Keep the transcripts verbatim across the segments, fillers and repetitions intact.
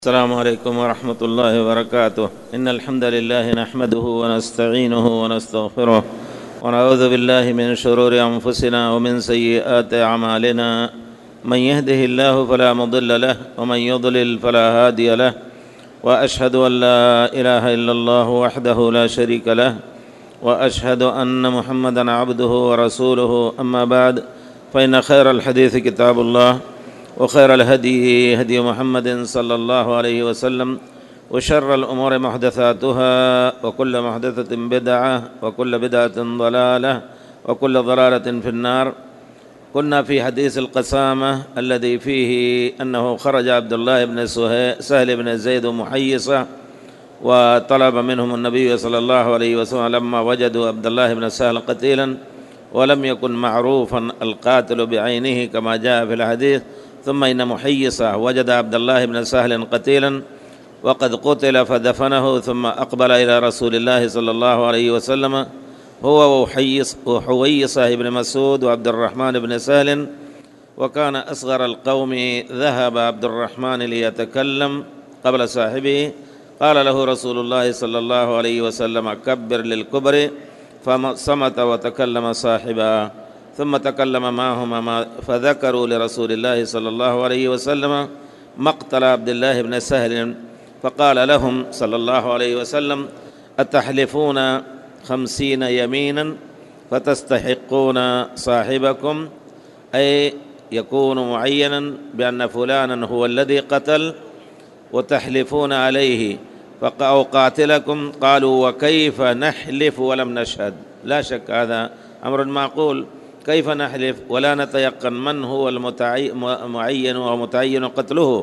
السلام عليكم ورحمة الله وبركاته. إن الحمد لله نحمده ونستعينه ونستغفره ونعوذ بالله من شرور أنفسنا ومن سيئات أعمالنا. من يهده الله فلا مضل له ومن يضلل فلا هادي له، وأشهد أن لا إله إلا الله وحده لا شريك له، وأشهد أن محمدا عبده ورسوله. أما بعد، فإن خير الحديث كتاب الله، وخير الهدي هدي محمد صلى الله عليه وسلم، وشر الأمور محدثاتها، وكل محدثة بدعة، وكل بدعة ضلالة، وكل ضلالة في النار. كنا في حديث القسامة الذي فيه أنه خرج عبد الله بن سهل بن زيد محيصة، وطلب منهم النبي صلى الله عليه وسلم لما وجدوا عبد الله بن سهل قتيلا، ولم يكن معروفا القاتل بعينه كما جاء في الحديث. ثم إن محيصة وجد عبد الله بن سهل قتيلا وقد قتل فدفنه، ثم أقبل إلى رسول الله صلى الله عليه وسلم هو وحويصة بن مسعود وعبد الرحمن بن سهل، وكان أصغر القوم. ذهب عبد الرحمن ليتكلم قبل صاحبه، قال له رسول الله صلى الله عليه وسلم: كبر للكبر، فصمت وتكلم صاحبه. ثم تكلم معهما فذكروا لرسول الله صلى الله عليه وسلم مقتل عبد الله بن سهل، فقال لهم صلى الله عليه وسلم: أتحلفون خمسين يمينا فتستحقون صاحبكم، أي يكون معينا بأن فلانا هو الذي قتل، وتحلفون عليه أو قاتلكم. قالوا: وكيف نحلف ولم نشهد؟ لا شك هذا أمر معقول، كيف نحلف ولا نتيقن من هو المعين ومتعين قتله؟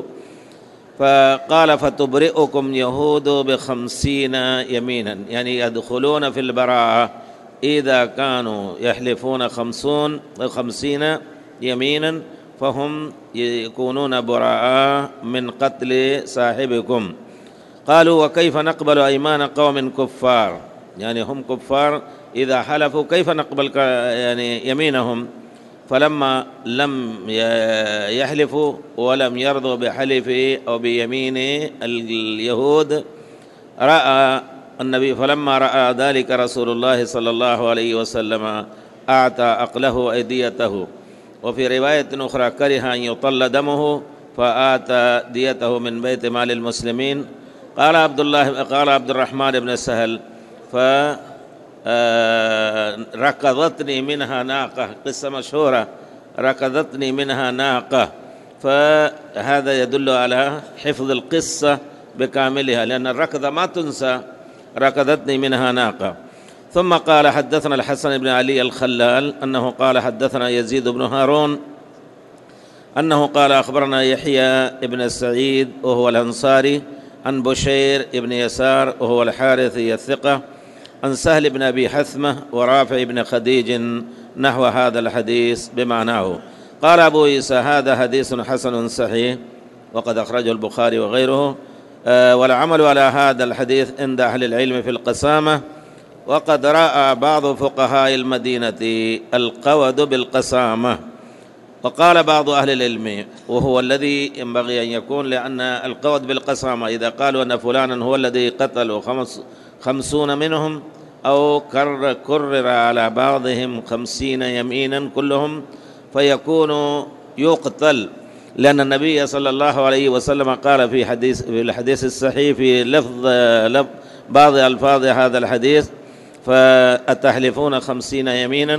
فقال: فتبرئكم يهود بخمسين يمينا، يعني يدخلون في البراءة إذا كانوا يحلفون خمسون خمسين يمينا، فهم يكونون براء من قتل صاحبكم. قالوا: وكيف نقبل أيمان قوم كفار؟ يعني هم كفار، إذا حلفوا كيف نقبل يعني يمينهم؟ فلما لم يحلفوا ولم يرضوا بحلف أو بيمين اليهود، رأى النبي فلما رأى ذلك رسول الله صلى الله عليه وسلم أعطى عقله أيديته. وفي رواية أخرى: كره أن يطل دمه فآتى ديته من بيت مال المسلمين. قال عبد الله قال عبد الرحمن بن سهل: ف ركضتني منها ناقة، قصة مشهورة، ركضتني منها ناقة. فهذا يدل على حفظ القصة بكاملها، لأن الركضة ما تنسى. ركضتني منها ناقة. ثم قال: حدثنا الحسن بن علي الخلال أنه قال: حدثنا يزيد بن هارون أنه قال: أخبرنا يحيى بن سعيد وهو الأنصاري عن بشير بن يسار وهو الحارثي الثقة، عن سهل بن أبي حثمة ورافع بن خديج نحو هذا الحديث بمعناه. قال أبو عيسى: هذا حديث حسن صحيح، وقد أخرجه البخاري وغيره. أه والعمل على هذا الحديث عند أهل العلم في القسامة. وقد رأى بعض فقهاء المدينة القود بالقسامة، وقال بعض أهل العلم وهو الذي ينبغي أن يكون، لأن القود بالقسامة إذا قالوا أن فلانا هو الذي قتل خمس خمسون منهم، أو كرر, كرر على بعضهم خمسين يمينا كلهم، فيكون يقتل، لأن النبي صلى الله عليه وسلم قال في حديث في الحديث الصحيح في لفظ, لفظ بعض ألفاظ هذا الحديث: فأتحلفون خمسين يمينا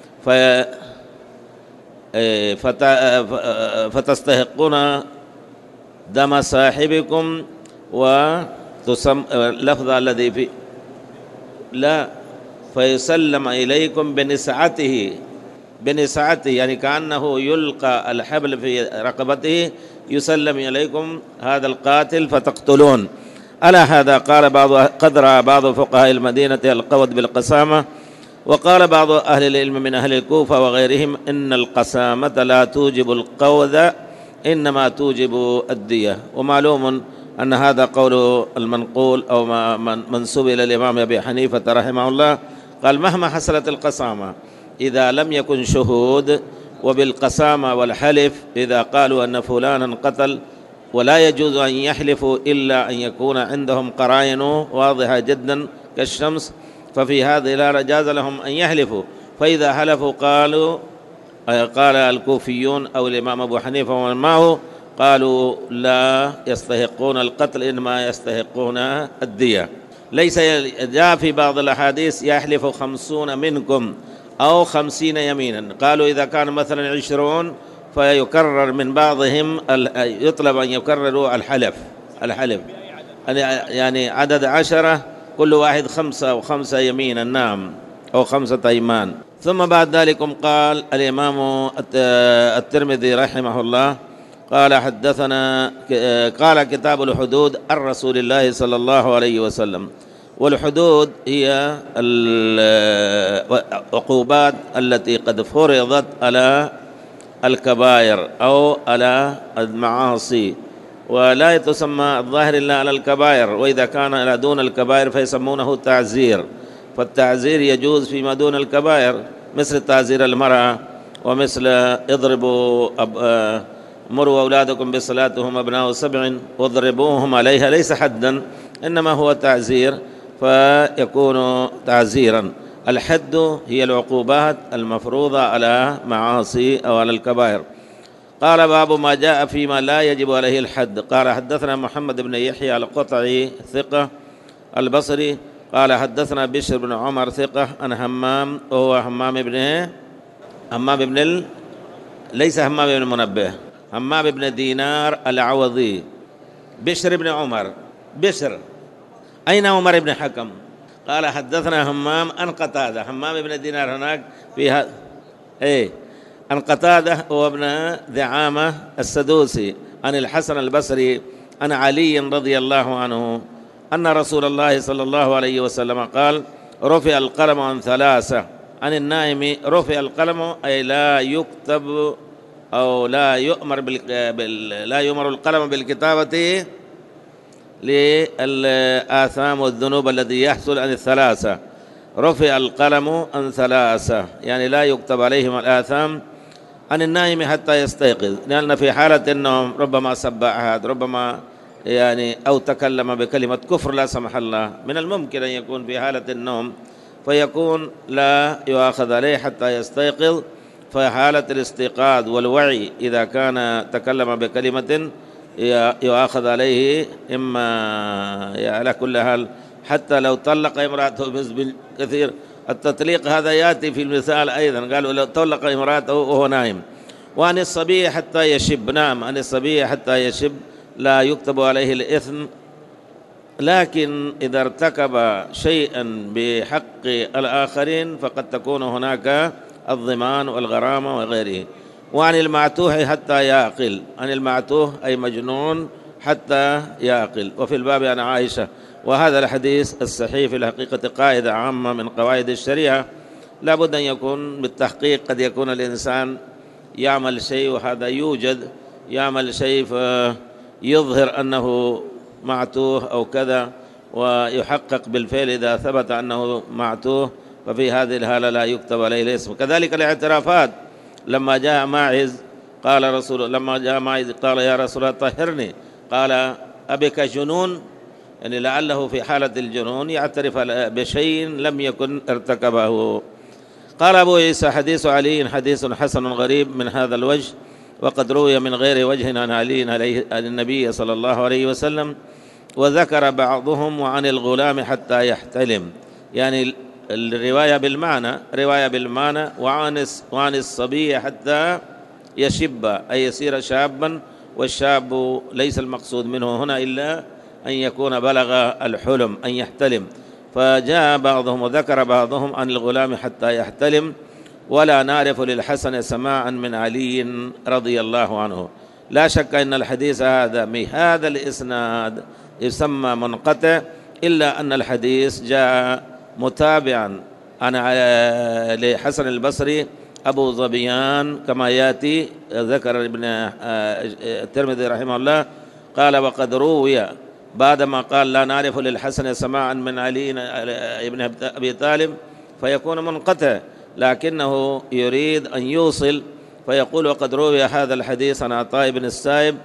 فتستحقون دم صاحبكم، وتسم اللفظ الذي في لا فيسلم إليكم بنسعته بنسعته يعني كأنه يلقى الحبل في رقبته، يسلم إليكم هذا القاتل فتقتلون. على هذا قال بعض قد رأى بعض فقهاء المدينة القود بالقسامة. وقال بعض أهل العلم من أهل الكوفة وغيرهم إن القسامة لا توجب القود، إنما توجب الدية. ومعلوم أن هذا قول المنقول أو منسوب إلى الإمام أبي حنيفة رحمه الله، قال: مهما حصلت القسامة إذا لم يكن شهود، وبالقسامة والحلف إذا قالوا أن فلانا قتل ولا يجوز أن يحلفوا إلا أن يكون عندهم قرائن واضحة جدا كالشمس، ففي هذه الحالة جاز لهم أن يحلفوا. فإذا حلفوا قالوا قال الكوفيون أو الإمام أبو حنيفة ومن معه قالوا لا يستحقون القتل، إنما يستحقون الدية. ليس جاء في بعض الأحاديث يحلف خمسون منكم أو خمسين يمينا، قالوا إذا كان مثلا عشرون فيكرر من بعضهم، يطلب أن يكرروا الحلف الحلف يعني عدد عشرة، كل واحد خمسة أو خمسة يمينا، نعم، أو خمسة أيمان. ثم بعد ذلك قال الإمام الترمذي رحمه الله قال حدثنا قال كتاب الحدود عن رسول الله صلى الله عليه وسلم. والحدود هي العقوبات التي قد فرضت على الكبائر أو على المعاصي، ولا تسمى الظاهر إلا على الكبائر، وإذا كان دون الكبائر فيسمونه تعزير. فالتعزير يجوز فيما دون الكبائر، مثل تعزير المرأة، ومثل اضربوا أب... مروا أولادكم بصلاتهم أبناء سبع واضربوهم عليها، ليس حدا إنما هو تعزير، فيكون تعزيرا. الحد هي العقوبات المفروضة على معاصي أو على الكبائر. قال باب ما جاء فيما لا يجب عليه الحد. قال حدثنا محمد بن يحيى القطعي ثقة البصري قال حدثنا بشر بن عمر ثقة عن همام، وهو همام بن همام بن ال... ليس همام بن منبه، همام بن دينار العوضي. بشر بن عمر، بشر أين عمر بن حكم؟ قال حدثنا همام عن قتادة، همام بن دينار هناك فيها ايه عن قتادة وابن دعامة السدوسي عن الحسن البصري عن علي رضي الله عنه أن رسول الله صلى الله عليه وسلم قال رفع القلم عن ثلاثة، عن النائم رفع القلم أي لا يكتب أو لا يؤمر بال... لا يؤمر القلم بالكتابة للآثام والذنوب الذي يحصل عن الثلاثة. رفع القلم عن ثلاثة يعني لا يكتب عليهم الآثام. عن النائم حتى يستيقظ، لأن في حالة النوم ربما سب أحد، ربما يعني أو تكلم بكلمة كفر لا سمح الله، من الممكن أن يكون في حالة النوم، فيكون لا يؤاخذ عليه حتى يستيقظ. فحالة الاستيقاظ والوعي إذا كان تكلم بكلمة يؤاخذ عليه، إما على كل حال حتى لو طلق امرأته كثير. التطليق هذا يأتي في المثال أيضا، قالوا لو طلق امرأته وهو نائم. وعن الصبي حتى يشب، نعم، عن الصبي حتى يشب لا يكتب عليه الإثم، لكن إذا ارتكب شيئا بحق الآخرين فقد تكون هناك الضمان والغرامة وغيره. وعن المعتوه حتى يعقل، عن المعتوه أي مجنون حتى يعقل. وفي الباب عن عائشة. وهذا الحديث الصحيح في الحقيقة قاعدة عامة من قواعد الشريعة، لا بد أن يكون بالتحقيق. قد يكون الإنسان يعمل شيء وهذا يوجد، يعمل شيء فيظهر أنه معتوه أو كذا، ويحقق بالفعل إذا ثبت أنه معتوه، ففي هذه الحالة لا يكتب عليه الاسم. كذلك الاعترافات. لما جاء ماعز قال رسول لما جاء ماعز قال يا رسول الله طهرني، قال أبك جنون، يعني لعله في حالة الجنون يعترف بشيء لم يكن ارتكبه. قال أبو عيسى حديث علي حديث حسن غريب من هذا الوجه، وقد روي من غير وجه عن علي عليه النبي صلى الله عليه وسلم. وذكر بعضهم وعن الغلام حتى يحتلم، يعني الرواية بالمعنى رواية بالمعنى وعن وعن الصبي حتى يشب أي يصير شابا، والشاب ليس المقصود منه هنا إلا أن يكون بلغ الحلم أن يحتلم. فجاء بعضهم وذكر بعضهم عن الغلام حتى يحتلم. ولا نعرف للحسن سماعا من علي رضي الله عنه. لا شك أن الحديث هذا بهذا الإسناد يسمى منقطع، إلا أن الحديث جاء متابعا عن لحسن البصري أبو ظبيان كما يأتي. ذكر ابن الترمذي رحمه الله قال وقد روي بعدما قال لا نعرف للحسن سماعا من علي ابن أبي طالب فيكون منقطع، لكنه يريد أن يوصل فيقول وقد روي هذا الحديث عن عطاء بن السائب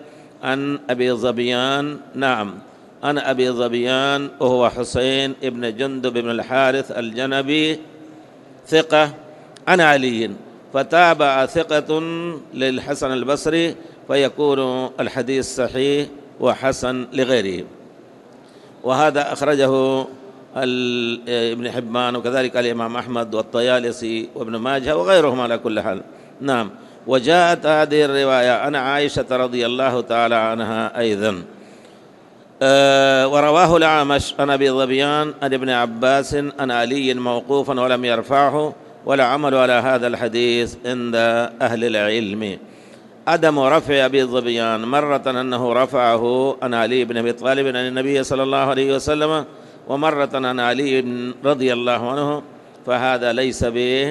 عن أبي ظبيان، نعم، عن أبي ظبيان وهو حسين بن جندب بن الحارث الجنبي ثقة عن علي، فتابع ثقة للحسن البصري فيكون الحديث صحيح وحسن لغيره. وهذا أخرجه ابن حبان وكذلك الإمام أحمد والطيالسي وابن ماجه وغيرهم على كل حال. نعم. وجاءت هذه الرواية عن عائشة رضي الله تعالى عنها أيضا. أه ورواه الأعمش عن أبي ظبيان عن ابن عباس عن علي موقوفا ولم يرفعه، ولا عمل على هذا الحديث عند أهل العلم. عدم رفع أبي ظبيان مرة أنه رفعه عن علي بن أبي طالب عن النبي صلى الله عليه وسلم، ومرة عن علي رضي الله عنه، فهذا ليس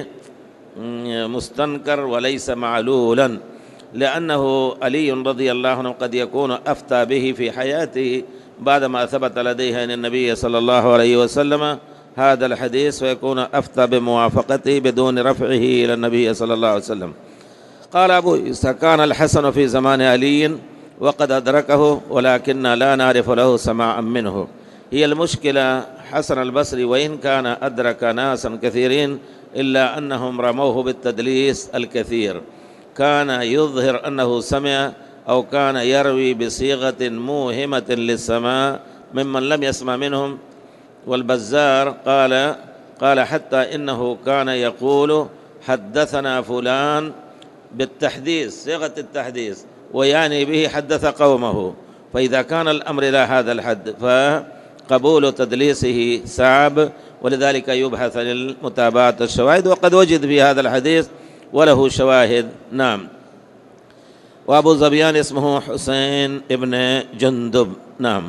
بمستنكر وليس معلولا، لأنه علي رضي الله عنه قد يكون أفتى به في حياته بعدما ثبت لديه عن النبي صلى الله عليه وسلم هذا الحديث، ويكون أفتى بموافقته بدون رفعه إلى النبي صلى الله عليه وسلم. قال أبو عيسى: كان الحسن في زمان علي وقد أدركه، ولكن لا نعرف له سماعا منه. هي المشكلة حسن البصري وإن كان أدرك ناسا كثيرين إلا أنهم رموه بالتدليس الكثير، كان يظهر أنه سمع أو كان يروي بصيغة موهمة للسماع ممن لم يسمع منهم. والبزار قال قال حتى إنه كان يقول: حدثنا فلان بالتحديث، صيغة التحديث، ويعني به حدث قومه. فإذا كان الأمر إلى هذا الحد فقبول تدليسه صعب، ولذلك يبحث عن المتابعة الشواهد، وقد وجد في هذا الحديث وله شواهد. نعم. وأبو ظبيان اسمه حسين ابن جندب. نعم.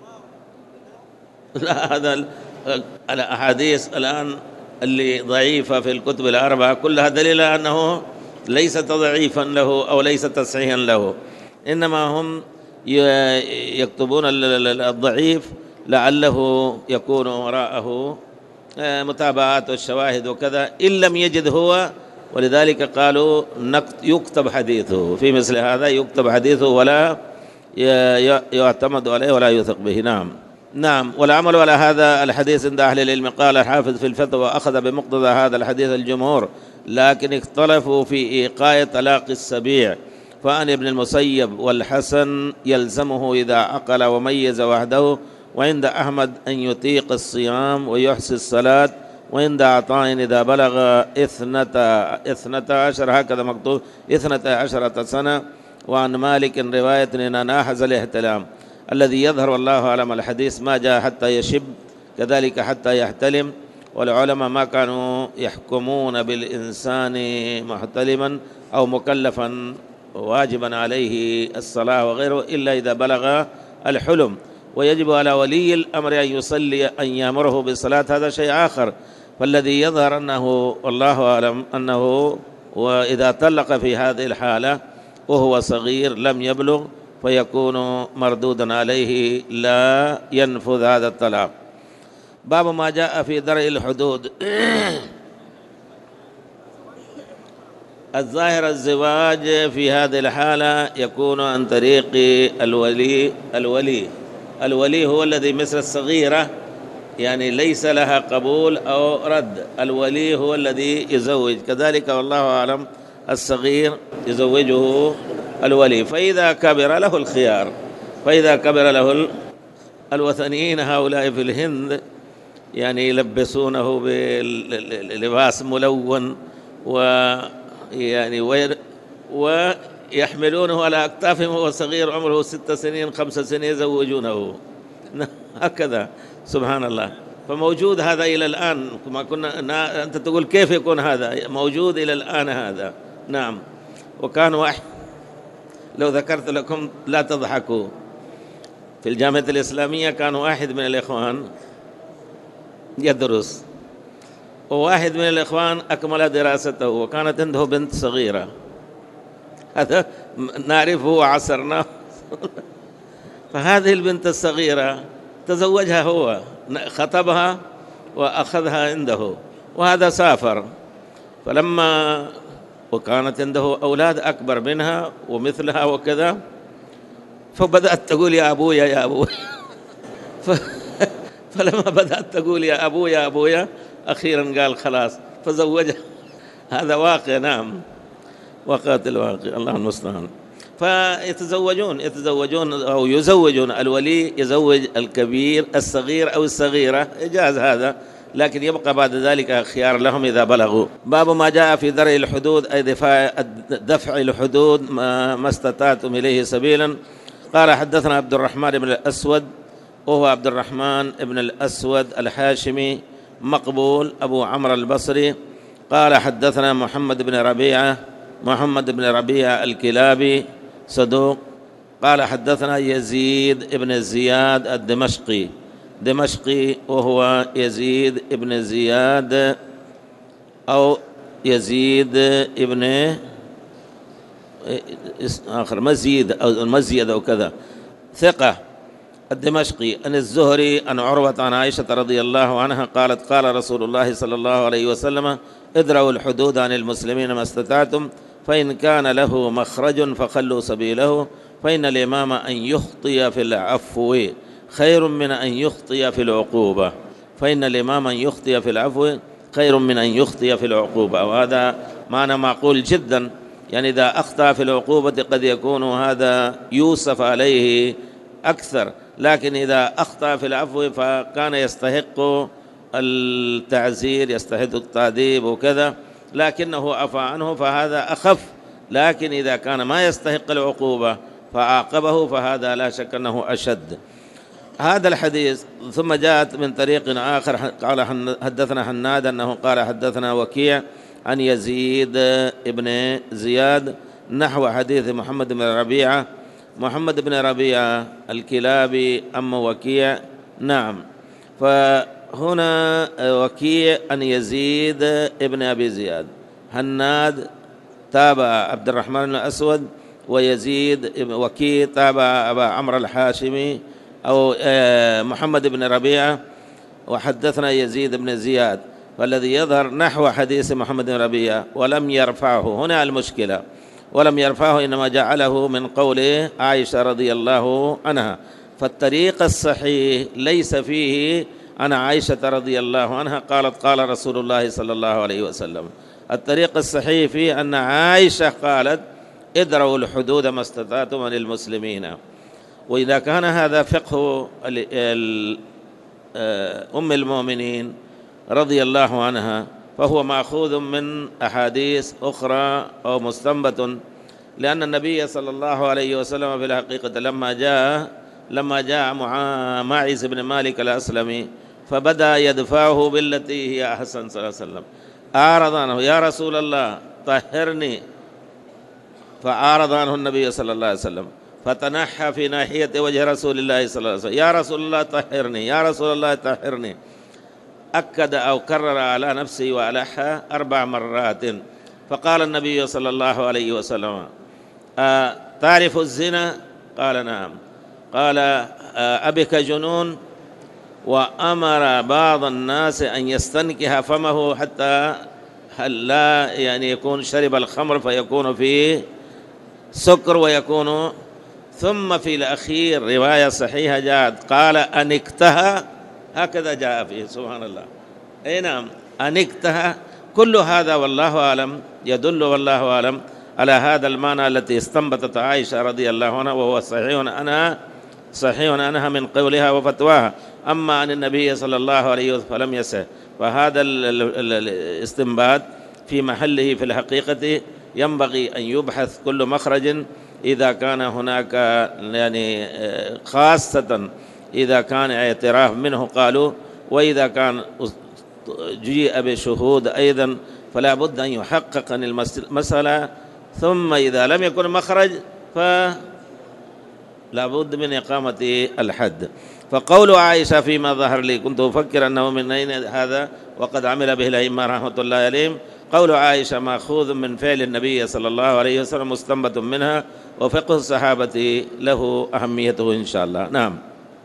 لا، هذا الأحاديث الآن اللي ضعيفة في الكتب الأربعة كلها دليل أنه ليس تضعيفا له أو ليس تصحيحا له، إنما هم يكتبون الضعيف لعله يكون وراءه متابعات والشواهد وكذا، إن لم يجد هو، ولذلك قالوا يكتب حديثه في مثل هذا، يكتب حديثه ولا يعتمد عليه ولا يثق به. نعم. نعم. والعمل على هذا الحديث عند أهل العلم، قال الحافظ في الفتوى: أخذ بمقتضى هذا الحديث الجمهور، لكن اختلفوا في إيقاع طلاق السبيع، فعن ابن المسيب والحسن يلزمه إذا عقل وميز وحده، وعند أحمد أن يطيق الصيام ويحسي الصلاة، وعند عطاء إذا بلغ اثنتا عشر، هكذا مكتوب اثنتا عشرة سنة. وعن مالك رواية إن ناحز الاحتلام، الذي يظهر والله أعلم الحديث ما جاء حتى يشب، كذلك حتى يحتلم. والعلماء ما كانوا يحكمون بالإنسان محتلما أو مكلفا واجبا عليه الصلاة وغيره إلا إذا بلغ الحلم، ويجب على ولي الأمر أن يصلي، أن يأمره بالصلاة، هذا شيء آخر. فالذي يظهر أنه والله أعلم أنه وإذا طلق في هذه الحالة وهو صغير لم يبلغ فيكون مردودا عليه، لا ينفذ هذا الطلاق. باب ما جاء في درء الحدود. الظاهر الزواج في هذه الحالة يكون عن طريق الولي. الولي الولي هو الذي مثل الصغيرة، يعني ليس لها قبول أو رد، الولي هو الذي يزوج، كذلك والله أعلم الصغير يزوجه الولي. فإذا كبر له الخيار، فإذا كبر له الوثنيين هؤلاء في الهند يعني يلبسونه بلباس ملون ويعني ويحملونه على أكتافهم وهو صغير عمره ست سنين خمس سنين يزوجونه هكذا، سبحان الله. فموجود هذا إلى الآن، كما كنا أنت تقول كيف يكون هذا موجود إلى الآن هذا. نعم. وكان واحد، لو ذكرت لكم لا تضحكوا، في الجامعة الإسلامية كان واحد من الإخوان يدرس، وواحد من الإخوان أكمل دراسته وكانت عنده بنت صغيرة، هذا نعرفه وعصرناه. فهذه البنت الصغيرة تزوجها هو، خطبها وأخذها عنده، وهذا سافر. فلما وكانت عنده أولاد أكبر منها ومثلها وكذا، فبدأت تقول يا أبويا يا أبويا فلما بدأت تقول يا أبويا يا أبويا أخيرا قال خلاص فزوجها. هذا واقع، نعم، وقعت الواقع، الله المستعان. فيتزوجون يتزوجون أو يزوجون، الولي يزوج الكبير الصغير أو الصغيرة، إجاز هذا، لكن يبقى بعد ذلك خيار لهم إذا بلغوا. باب ما جاء في درء الحدود، أي دفع, دفع الحدود ما, ما استطعتم إليه سبيلا. قال حدثنا عبد الرحمن بن الأسود، وهو عبد الرحمن بن الأسود الحاشمي مقبول أبو عمرو البصري. قال حدثنا محمد بن ربيعة محمد بن ربيعة الكلابي صدوق. قال حدثنا يزيد بن زياد الدمشقي دمشقي وهو يزيد بن زياد أو يزيد ابن آخر مزيد أو مزيد أو كذا، ثقة الدمشقي، عن الزهري عن عروة عن عائشة رضي الله عنها قالت قال رسول الله صلى الله عليه وسلم ادرأوا الحدود عن المسلمين ما استطعتم، فإن كان له مخرج فخلوا سبيله، فإن الإمام أن يخطي في العفو خير من أن يخطي في العقوبة فإن الإمام أن يخطي في العفو خير من أن يخطي في العقوبة. وهذا معنى معقول جدا، يعني إذا أخطأ في العقوبة قد يكون هذا يوسف عليه أكثر، لكن إذا أخطأ في العفو فكان يستحق التعزير، يستحق التأديب وكذا، لكنه عفى عنه فهذا أخف. لكن إذا كان ما يستحق العقوبة فعاقبه فهذا لا شك أنه أشد. هذا الحديث ثم جاءت من طريق آخر قال حدثنا حناد أنه قال حدثنا وكيع عن يزيد ابن زياد نحو حديث محمد بن ربيعة محمد بن ربيعة الكلابي أما وكيع. نعم، فهنا وكيع عن يزيد ابن أبي زياد، حناد تابع عبد الرحمن بن الأسود، ويزيد وكيع تابع أبا عمرو الحاشمي أو محمد بن ربيعة، وحدثنا يزيد بن زياد، فالذي يظهر نحو حديث محمد بن ربيعة ولم يرفعه. هنا المشكلة، ولم يرفعه إنما جعله من قوله عائشة رضي الله عنها، فالطريق الصحيح ليس فيه عن عائشة رضي الله عنها قالت قال رسول الله صلى الله عليه وسلم. الطريق الصحيح فيه أن عائشة قالت ادروا الحدود ما استطعتم للمسلمين. وإذا كان هذا فقه أم المؤمنين رضي الله عنها فهو مأخوذ من أحاديث أخرى أو مستنبط، لأن النبي صلى الله عليه وسلم في الحقيقة لما جاء لما جاء ماعز بن مالك الأسلمي فبدأ يدفعه بالتي هي أحسن صلى الله عليه وسلم، أعرض عنه يا رسول الله طهرني، فأعرض عنه النبي صلى الله عليه وسلم، فتنحى في ناحية وجه رسول الله صلى الله عليه وسلم يا رسول الله طهرني يا رسول الله طهرني، أكد أو كرر على نفسه وألحى أربع مرات. فقال النبي صلى الله عليه وسلم تعرف الزنا؟ قال نعم. قال أبك جنون؟ وأمر بعض الناس أن يستنكح فمه حتى لا يعني يكون شرب الخمر فيكون فيه سكر ويكون. ثم في الأخير رواية صحيحة جاءت قال أنكتها، هكذا جاء فيه سبحان الله. أي نعم أنكتها. كل هذا والله أعلم يدل والله أعلم على هذا المعنى التي استنبطت عائشة رضي الله عنها، وهو صحيح أنها صحيح أنها من قولها وفتواها. أما عن النبي صلى الله عليه وسلم فلم يصح، فهذا الاستنباط في محله في الحقيقة ينبغي أن يبحث كل مخرج إذا كان هناك يعني خاصة إذا كان اعتراف منه قالوا، وإذا كان جيء بشهود أيضا فلا بد أن يحقق عن المسألة. ثم إذا لم يكن مخرج فلا بد من إقامة الحد. فقول عائشة فيما ظهر لي كنت أفكر أنه من أين هذا وقد عمل به الأئمة رحمة الله عليهم، قول عائشة مأخوذ من فعل النبي صلى الله عليه وسلم مستنبط منها، وفقه الصحابة له أهميته إن شاء الله. نعم.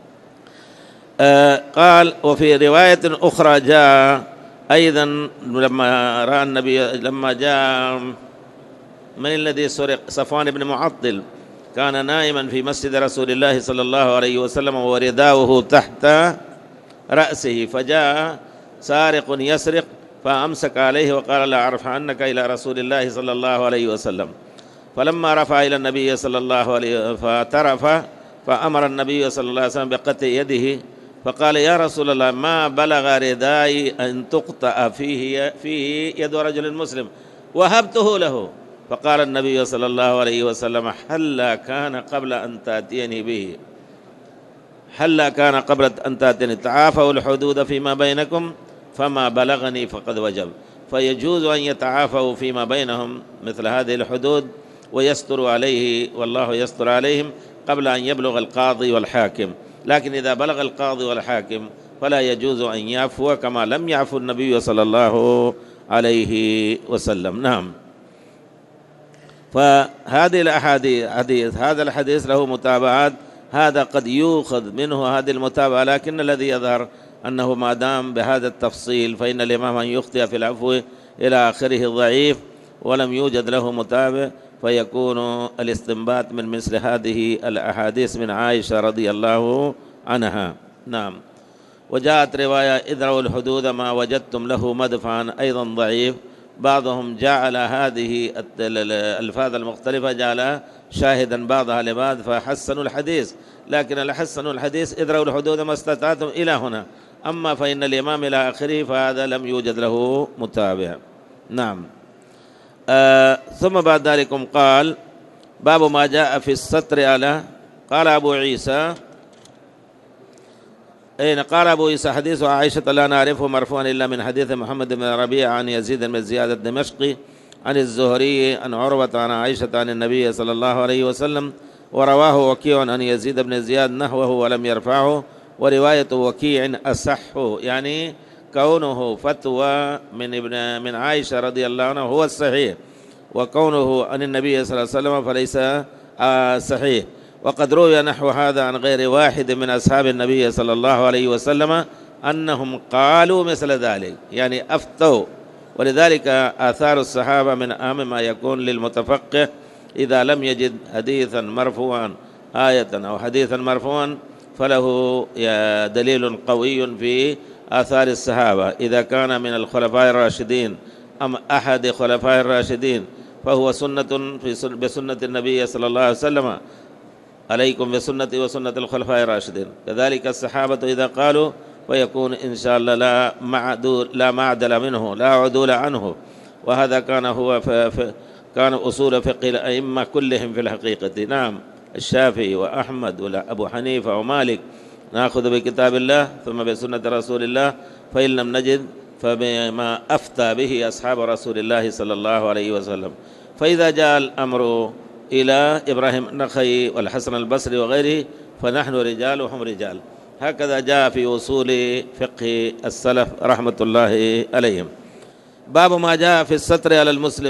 آه قال وفي رواية أخرى جاء أيضا لما رأى النبي لما جاء من الذي سرق صفوان بن معطل كان نائما في مسجد رسول الله صلى الله عليه وسلم ورداؤه تحت رأسه، فجاء سارق يسرق فأمسك عليه وقال لا أرفعنك إلى رسول الله صلى الله عليه وسلم. فلما رفع إلى النبي صلى الله عليه وسلم فترف، فأمر النبي صلى الله عليه وسلم بقطع يده، فقال يا رسول الله ما بلغ ردائي أن تقطع فيه فيه يد رجل مسلم وهبته له. فقال النبي صلى الله عليه وسلم هلا كان قبل أن تأتيني به، هلا كان قبل أن تأتيني، تعافوا الحدود فيما بينكم فما بلغني فقد وجب. فيجوز أن يتعافوا فيما بينهم مثل هذه الحدود ويستر عليه والله يستر عليهم قبل أن يبلغ القاضي والحاكم، لكن إذا بلغ القاضي والحاكم فلا يجوز أن يعفو كما لم يعفو النبي صلى الله عليه وسلم. نعم. فهذه الأحاديث هذا الحديث له متابعات، هذا قد يؤخذ منه هذه المتابعة، لكن الذي يظهر أنه ما دام بهذا التفصيل فإن الإمام أن يخطئ في العفو إلى آخره ضعيف ولم يوجد له متابع، فيكون الاستنباط من مثل هذه الأحاديث من عائشة رضي الله عنها. نعم. وجاءت رواية ادروا الحدود ما وجدتم له مدفعا أيضا ضعيف، بعضهم جعل هذه الألفاظ المختلفة جعل شاهدا بعضها لبعض فحسنوا الحديث، لكن الحسنوا الحديث ادروا الحدود ما استطعتم إلى هنا، أما فإن الإمام إلى آخره فهذا لم يوجد له متابع. نعم. آه ثم بعد ذلك قال باب ما جاء في الستر على، قال أبو عيسى أين قال أبو عيسى حديث عائشة لا نعرفه مرفوعا إلا من حديث محمد بن ربيع عن يزيد بن زياد الدمشقي عن الزهري عن عروة عن عائشة عن النبي صلى الله عليه وسلم، ورواه وكيع عن يزيد بن زياد نحوه ولم يرفعه، ورواية وكيع أصح، يعني كونه فتوى من ابن من عائشة رضي الله عنها هو الصحيح، وكونه عن النبي صلى الله عليه وسلم فليس صحيح. وقد روي نحو هذا عن غير واحد من أصحاب النبي صلى الله عليه وسلم أنهم قالوا مثل ذلك، يعني أفتوا. ولذلك آثار الصحابة من أهم ما يكون للمتفقه إذا لم يجد حديثا مرفوعا آية أو حديثا مرفوعا فله دليل قوي في آثار الصحابة. إذا كان من الخلفاء الراشدين أم أحد خلفاء الراشدين فهو سنة في بسنة النبي صلى الله عليه وسلم، عليكم بسنتي وسنة الخلفاء الراشدين. كذلك الصحابة إذا قالوا ويكون إن شاء الله لا معدول لا معدل منه لا عدول عنه، وهذا كان هو كان أصول فقه الأئمة كلهم في الحقيقة. نعم. الشافعي وأحمد وأبو حنيفة ومالك نأخذ بكتاب الله ثم بسنة رسول الله، فإن لم نجد فبما أفتى به أصحاب رسول الله صلى الله عليه وسلم. فإذا جاء الأمر إلى إبراهيم النخعي والحسن البصري وغيره فنحن رجال وهم رجال. هكذا جاء في أصول فقه السلف رحمة الله عليهم. باب ما جاء في الستر على المسلم.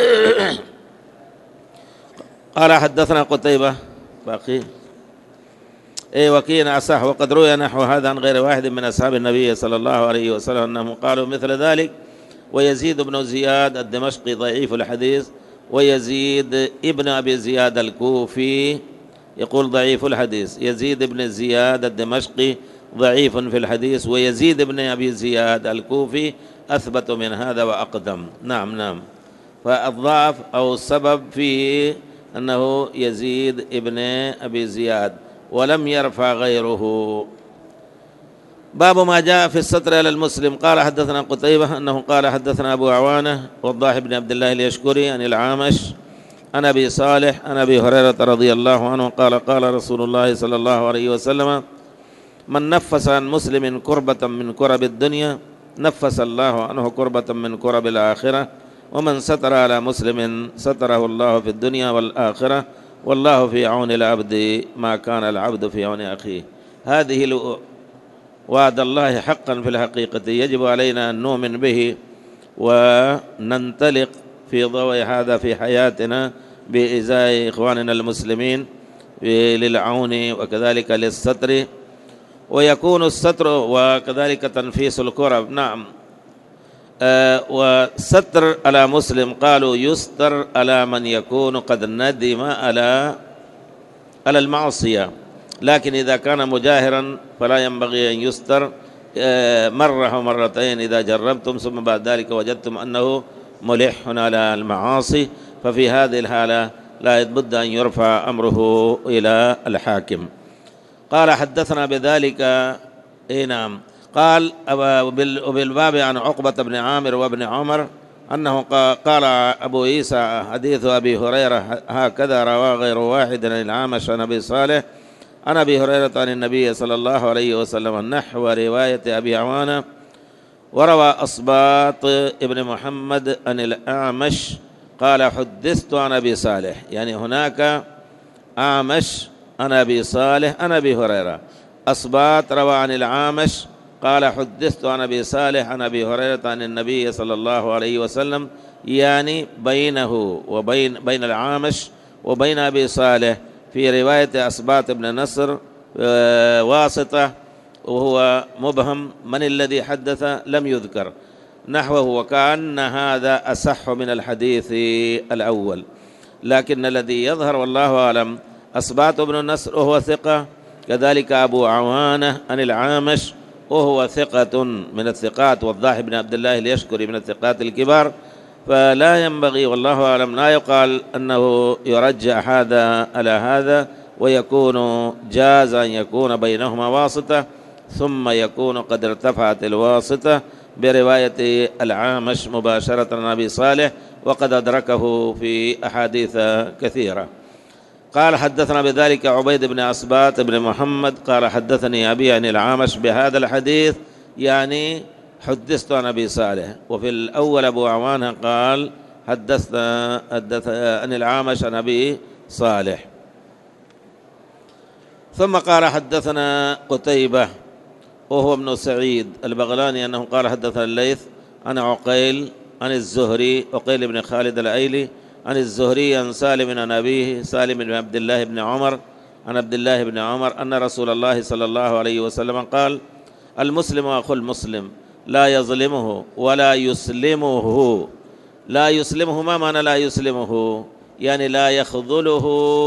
قال حدثنا قتيبة باقي اي وكيع أصح، وقد روي نحو هذا عن غير واحد من أصحاب النبي صلى الله عليه وسلم أنهم قالوا مثل ذلك. ويزيد بن زياد الدمشقي ضعيف الحديث، ويزيد ابن أبي زياد الكوفي يقول ضعيف الحديث. يزيد بن زياد الدمشقي ضعيف في الحديث، ويزيد بن أبي زياد الكوفي أثبت من هذا وأقدم. نعم نعم. فالضعف أو السبب فيه أنه يزيد ابن أبي زياد ولم يرفع غيره. باب ما جاء في الستر على المسلم. قال حدثنا قتيبة أنه قال حدثنا أبو عوانة وضاح بن عبد الله اليشكري عن العامش عن أبي صالح عن أبي هريرة رضي الله عنه قال قال رسول الله صلى الله عليه وسلم من نفس عن مسلم كربة من كرب الدنيا نفس الله عنه كربة من كرب الآخرة، ومن ستر على مسلم ستره الله في الدنيا والآخرة، والله في عون العبد ما كان العبد في عون أخيه. هذه وعد الله حقا في الحقيقة، يجب علينا أن نؤمن به وننطلق في ضوء هذا في حياتنا بإزاء إخواننا المسلمين للعون وكذلك للستر. ويكون الستر وكذلك تنفيس الكرب. نعم. أه وستر على مسلم قالوا يستر على من يكون قد ندم على على المعصية، لكن إذا كان مجاهرا فلا ينبغي أن يستر مرة أو مرتين إذا جربتم ثم بعد ذلك وجدتم أنه ملح على المعاصي، ففي هذه الحالة لا بد أن يرفع أمره إلى الحاكم. قال حدثنا بذلك إيه نعم. قال وبالباب عن عقبة بن عامر وابن عمر أنه قال أبو عيسى حديث أبي هريرة هكذا رواه غير واحد عن الأعمش عن أبي صالح عن أبي هريرة عن النبي صلى الله عليه وسلم نحو رواية أبي عوانة. وروى أصباط ابن محمد عن الأعمش قال حدثت عن أبي صالح، يعني هناك أعمش عن أبي صالح عن أبي هريرة، أصباط روى عن الأعمش قال حدثت عن أبي صالح عن أبي هريرة عن النبي صلى الله عليه وسلم، يعني بينه وبين بين الأعمش وبين أبي صالح في رواية أصباط بن نصر واسطة وهو مبهم، من الذي حدث لم يذكر نحوه، وكأن هذا أصح من الحديث الأول. لكن الذي يظهر والله أعلم أصباط بن النصر وهو ثقة، كذلك أبو عوانة عن العامش وهو ثقة من الثقات، والضاحي بن عبد الله اليشكري من الثقات الكبار، فلا ينبغي والله أعلم لا يقال أنه يرجع هذا على هذا، ويكون جاز أن يكون بينهما واسطة ثم يكون قد ارتفعت الواسطة برواية العامش مباشرة عن أبي صالح، وقد أدركه في أحاديث كثيرة. قال حدثنا بذلك عبيد بن أصباط بن محمد قال حدثني أبي عن العامش بهذا الحديث، يعني حدثت عن أبي صالح. وفي الأول أبو عوانة قال حدثنا حدث عن العامش عن أبي صالح. ثم قال حدثنا قتيبة وهو ابن سعيد البغلاني أنه قال حدثنا الليث عن عقيل عن الزهري عقيل بن خالد الأيلي عن الزهري عن سالم عن أبيه سالم بن عبد الله بن عمر عن عبد الله بن عمر أن رسول الله صلى الله عليه وسلم قال المسلم أخو المسلم لا يظلمه ولا يسلمه. لا يسلمه ما معنى لا يسلمه؟ يعني لا يخذله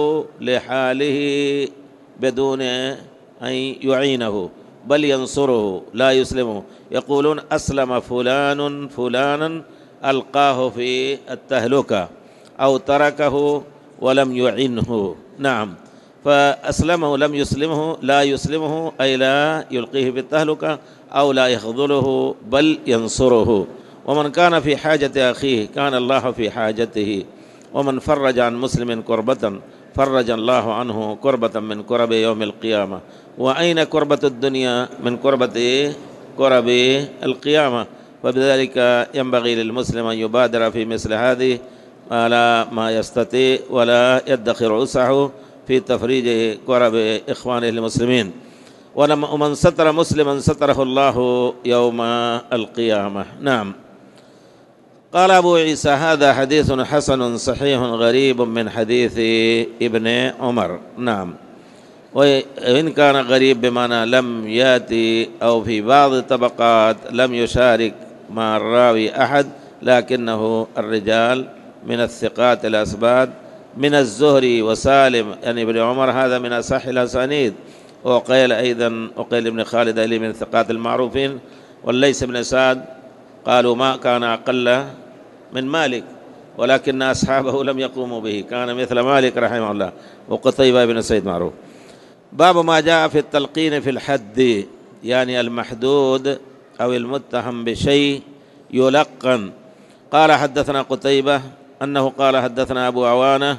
لحاله بدون أن يعينه بل ينصره، لا يسلمه. يقولون أسلم فلان فلانا ألقاه في التهلكة أو تركه ولم يعنه، نعم، فأسلمه لم يسلمه، لا يسلمه أي لا يلقيه في التهلكة أو لا يخذله بل ينصره. ومن كان في حاجة أخيه كان الله في حاجته، ومن فرج عن مسلم كربة فرج الله عنه كربة من كرب يوم القيامة. وأين كربة الدنيا من كربة كرب القيامة؟ فبذلك ينبغي للمسلم أن يبادر في مثل هذه على ما يستطيع ولا يدخر وسعه في تفريج كرب إخوانه المسلمين. ومن ستر مسلما ستره الله يوم القيامة. نعم. قال أبو عيسى هذا حديث حسن صحيح غريب من حديث ابن عمر. نعم. وإن كان غريب بمعنى لم يأتي أو في بعض الطبقات لم يشارك مع الراوي أحد، لكنه الرجال من الثقات الأسباد من الزهري وسالم يعني ابن عمر، هذا من أصح الأسانيد. وقيل أيضا وقيل ابن خالد أيلي من الثقات المعروفين. والليث بن سعد قالوا ما كان أقل من مالك، ولكن أصحابه لم يقوموا به، كان مثل مالك رحمه الله. وقتيبة بن سعيد معروف. باب ما جاء في التلقين في الحد، يعني المحدود أو المتهم بشيء يلقن. قال حدثنا قتيبة أنه قال حدثنا أبو عوانة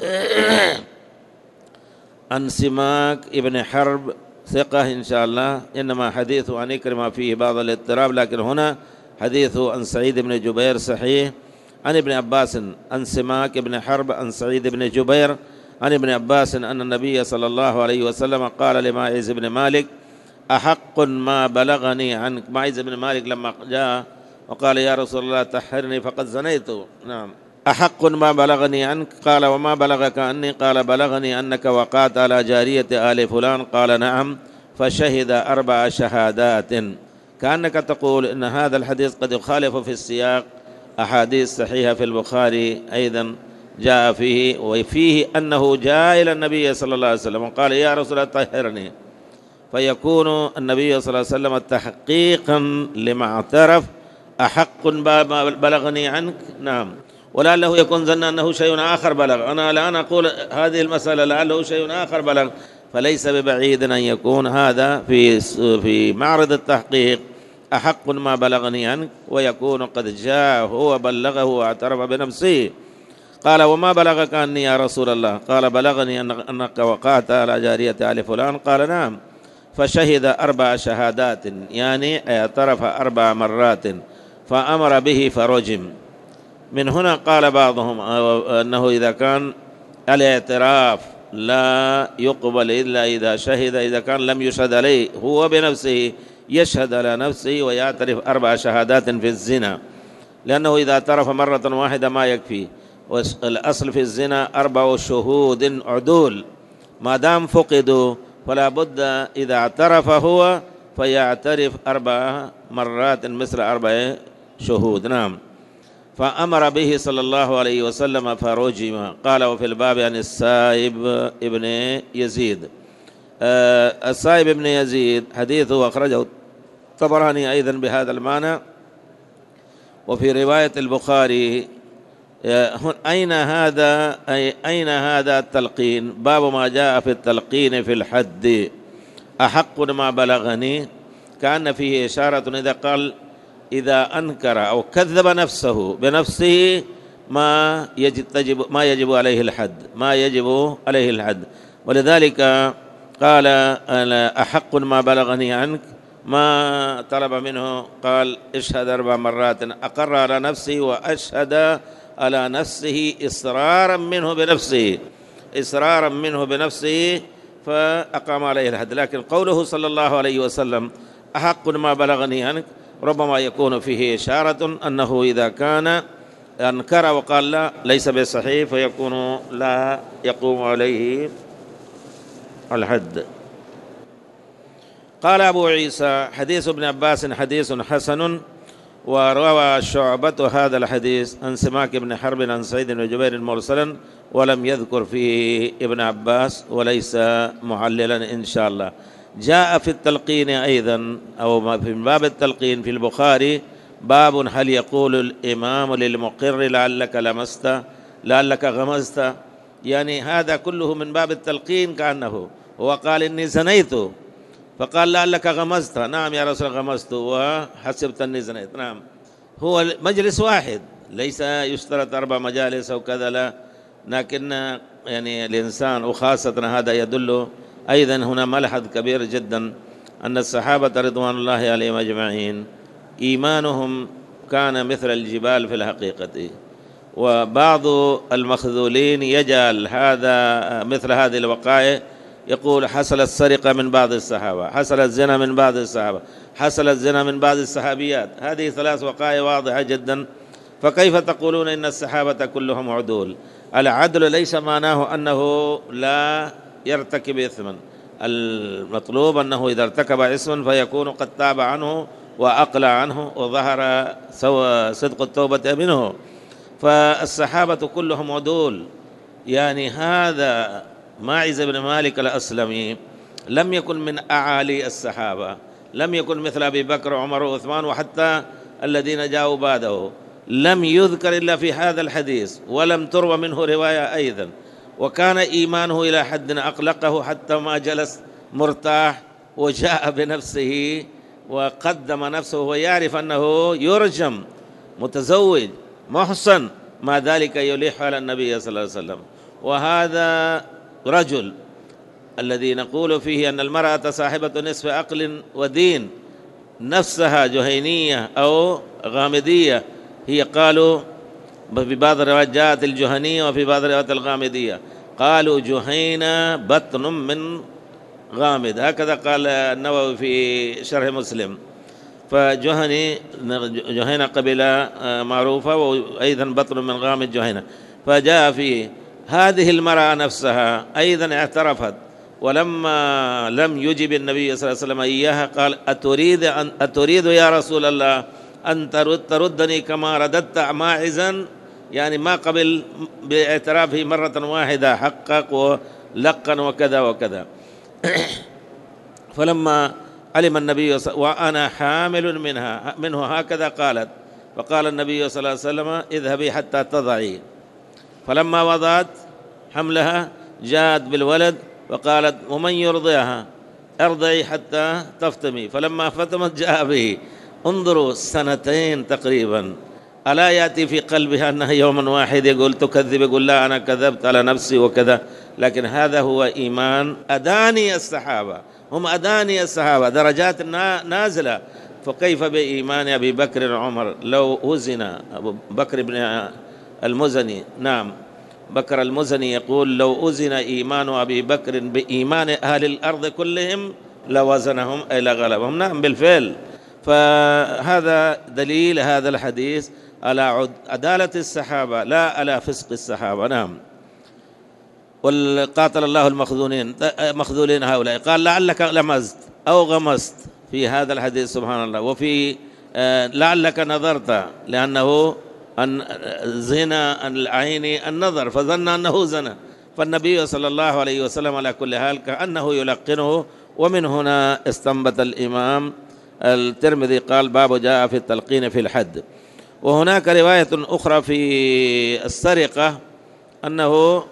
عن سماك ابن حرب ثقة إن شاء الله، إنما حديثه عن إكرمة فيه بعض الاضطراب، لكن هنا حديثه عن سعيد بن جبير صحيح. عن ابن عباس عن سماك ابن حرب عن سعيد بن جبير عن ابن عباس أن النبي صلى الله عليه وسلم قال لماعز بن مالك أحق ما بلغني عنك. ماعز بن مالك لما جاء وقال يا رسول الله تحرني فقد زنيت، نعم، أحق ما بلغني عنك؟ قال وما بلغك عني؟ قال بلغني أنك وقعت على جارية آل فلان. قال نعم، فشهد أربع شهادات. كأنك تقول إن هذا الحديث قد يخالف في السياق أحاديث صحيحة في البخاري أيضا جاء فيه وفيه أنه جاء إلى النبي صلى الله عليه وسلم وقال يا رسول الله طهرني، فيكون النبي صلى الله عليه وسلم تحقيقا لما اعترف أحق ما بلغني عنك. نعم، ولعله يكون ظن أنه شيء آخر بلغ، أنا الآن أقول هذه المسألة لعله شيء آخر بلغ، فليس ببعيد أن يكون هذا في في معرض التحقيق أحق ما بلغني عنك، ويكون قد جاء هو بلغه واعترف بنفسه. قال وما بلغك عني يا رسول الله؟ قال بلغني أنك وقعت على جارية آل فلان. قال نعم، فشهد أربع شهادات، يعني اعترف أربع مرات، فأمر به فرجم. من هنا قال بعضهم أنه إذا كان الاعتراف لا يقبل إلا إذا شهد، إذا كان لم يشهد عليه هو بنفسه يشهد على نفسه ويعترف أربع شهادات في الزنا، لأنه إذا اعترف مرة واحدة ما يكفي، والأصل في الزنا أربع شهود عدول، ما دام فقدوا فلا بد إذا اعترف هو فيعترف أربع مرات مثل أربع شهود. نعم، فأمر به صلى الله عليه وسلم فرجم. قال وفي الباب عن السائب ابن يزيد. آه السائب ابن يزيد حديثه أخرجه الطبراني أيضا بهذا المعنى. وفي رواية البخاري أين هذا أي أين هذا التلقين؟ باب ما جاء في التلقين في الحد أحق ما بلغني، كأن فيه إشارة إذا قال إذا أنكر أو كذب نفسه بنفسه ما يجب تجب ما يجب عليه الحد ما يجب عليه الحد ولذلك قال أنا أحق ما بلغني عنك، ما طلب منه قال اشهد أربع مرات، أقر على نفسه وأشهد على نفسه إصرارا منه بنفسه إصرارا منه بنفسه فأقام عليه الحد. لكن قوله صلى الله عليه وسلم أحق ما بلغني عنك ربما يكون فيه إشارة أنه إذا كان أنكر وقال لا ليس بصحيح فيكون لا يقوم عليه الحد. قال أبو عيسى حديث ابن عباس حديث حسن، وروى شعبة هذا الحديث عن سماك بن حرب عن سعيد بن جبير مرسلا ولم يذكر فيه ابن عباس وليس معللا إن شاء الله. جاء في التلقين أيضا أو في باب التلقين في البخاري باب هل يقول الإمام للمقر لعلك لمست لعلك غمزت، يعني هذا كله من باب التلقين كأنه هو قال إني زنيت فقال لعلك غمزت، نعم يا رسول غمزت وحسبت أني زنيت. نعم، هو مجلس واحد ليس يشترط أربع مجالس أو كذا، لا، لكن يعني الإنسان وخاصة هذا يدل أيضا هنا ملحظ كبير جدا أن الصحابة رضوان الله عليهم أجمعين إيمانهم كان مثل الجبال في الحقيقة، وبعض المخذولين يجعل هذا مثل هذه الوقائع يقول حصل السرقة من بعض الصحابة، حصل الزنا من بعض الصحابة، حصل الزنا من بعض الصحابيات، هذه ثلاث وقائع واضحة جدا، فكيف تقولون إن الصحابة كلهم عدول؟ العدل ليس معناه أنه لا يرتكب إثما، المطلوب أنه إذا ارتكب إثما فيكون قد تاب عنه وأقلع عنه وظهر صدق التوبة منه، فالصحابة كلهم عدول. يعني هذا ماعز بن مالك الأسلمي لم يكن من أعالي الصحابة، لم يكن مثل أبي بكر وعمر وعثمان وحتى الذين جاءوا بعده، لم يذكر إلا في هذا الحديث ولم تروى منه رواية أيضا، وكان إيمانه إلى حد أقلقه حتى ما جلس مرتاح وجاء بنفسه وقدم نفسه ويعرف أنه يرجم متزوج محصن، مع ذلك يلح على النبي صلى الله عليه وسلم. وهذا رجل الذي نقول فيه أن المرأة صاحبة نصف عقل ودين، نفسها جهينية أو غامدية، هي قالوا في بعض الروايات جاءت الجهنية وفي بعض الروايات الغامدية، قالوا جهينة بطن من غامد، هكذا قال النووي في شرح مسلم. فجهني جهينة قبيلة معروفة وأيضا بطن من غامد جهينة، فجاء فيه هذه المرأة نفسها أيضا اعترفت، ولما لم يجب النبي صلى الله عليه وسلم إياها قال أتريد, أن أتريد يا رسول الله أن ترد تردني كما رددت ماعزا يعني ما قبل باعترافه مرة واحدة، حقق ولقن وكذا وكذا. فلما علم النبي وأنا حامل منها منه هكذا قالت، فقال النبي صلى الله عليه وسلم اذهبي حتى تضعي. فلما وضعت حملها جاءت بالولد وقالت ومن يرضعها؟ ارضعي حتى تفطمي. فلما فطمت جاء به. انظروا سنتين تقريبا، ألا يأتي في قلبها أنها يوما واحد يقول تكذب، يقول لا أنا كذبت على نفسي وكذا. لكن هذا هو إيمان أداني الصحابة، هم أداني الصحابة درجات نازلة. فكيف بإيمان أبي بكر وعمر؟ لو وزن أبو بكر بن المزني، نعم بكر المزني يقول لو أزن إيمان أبي بكر بإيمان أهل الأرض كلهم لوزنهم أي لغلبهم. نعم بالفعل. فهذا دليل هذا الحديث على عدالة الصحابة لا على فسق الصحابة. نعم. والقاتل الله المخذولين مخذولين هؤلاء. قال لعلك لمزت أو غمست في هذا الحديث سبحان الله. وفي لعلك نظرت، لأنه أن زنا العين النظر، فظن أنه زنا. فالنبي صلى الله عليه وسلم على كل حال كأنه يلقنه. ومن هنا استنبط الإمام الترمذي قال باب جاء في التلقين في الحد. وهناك رواية أخرى في السرقة أنه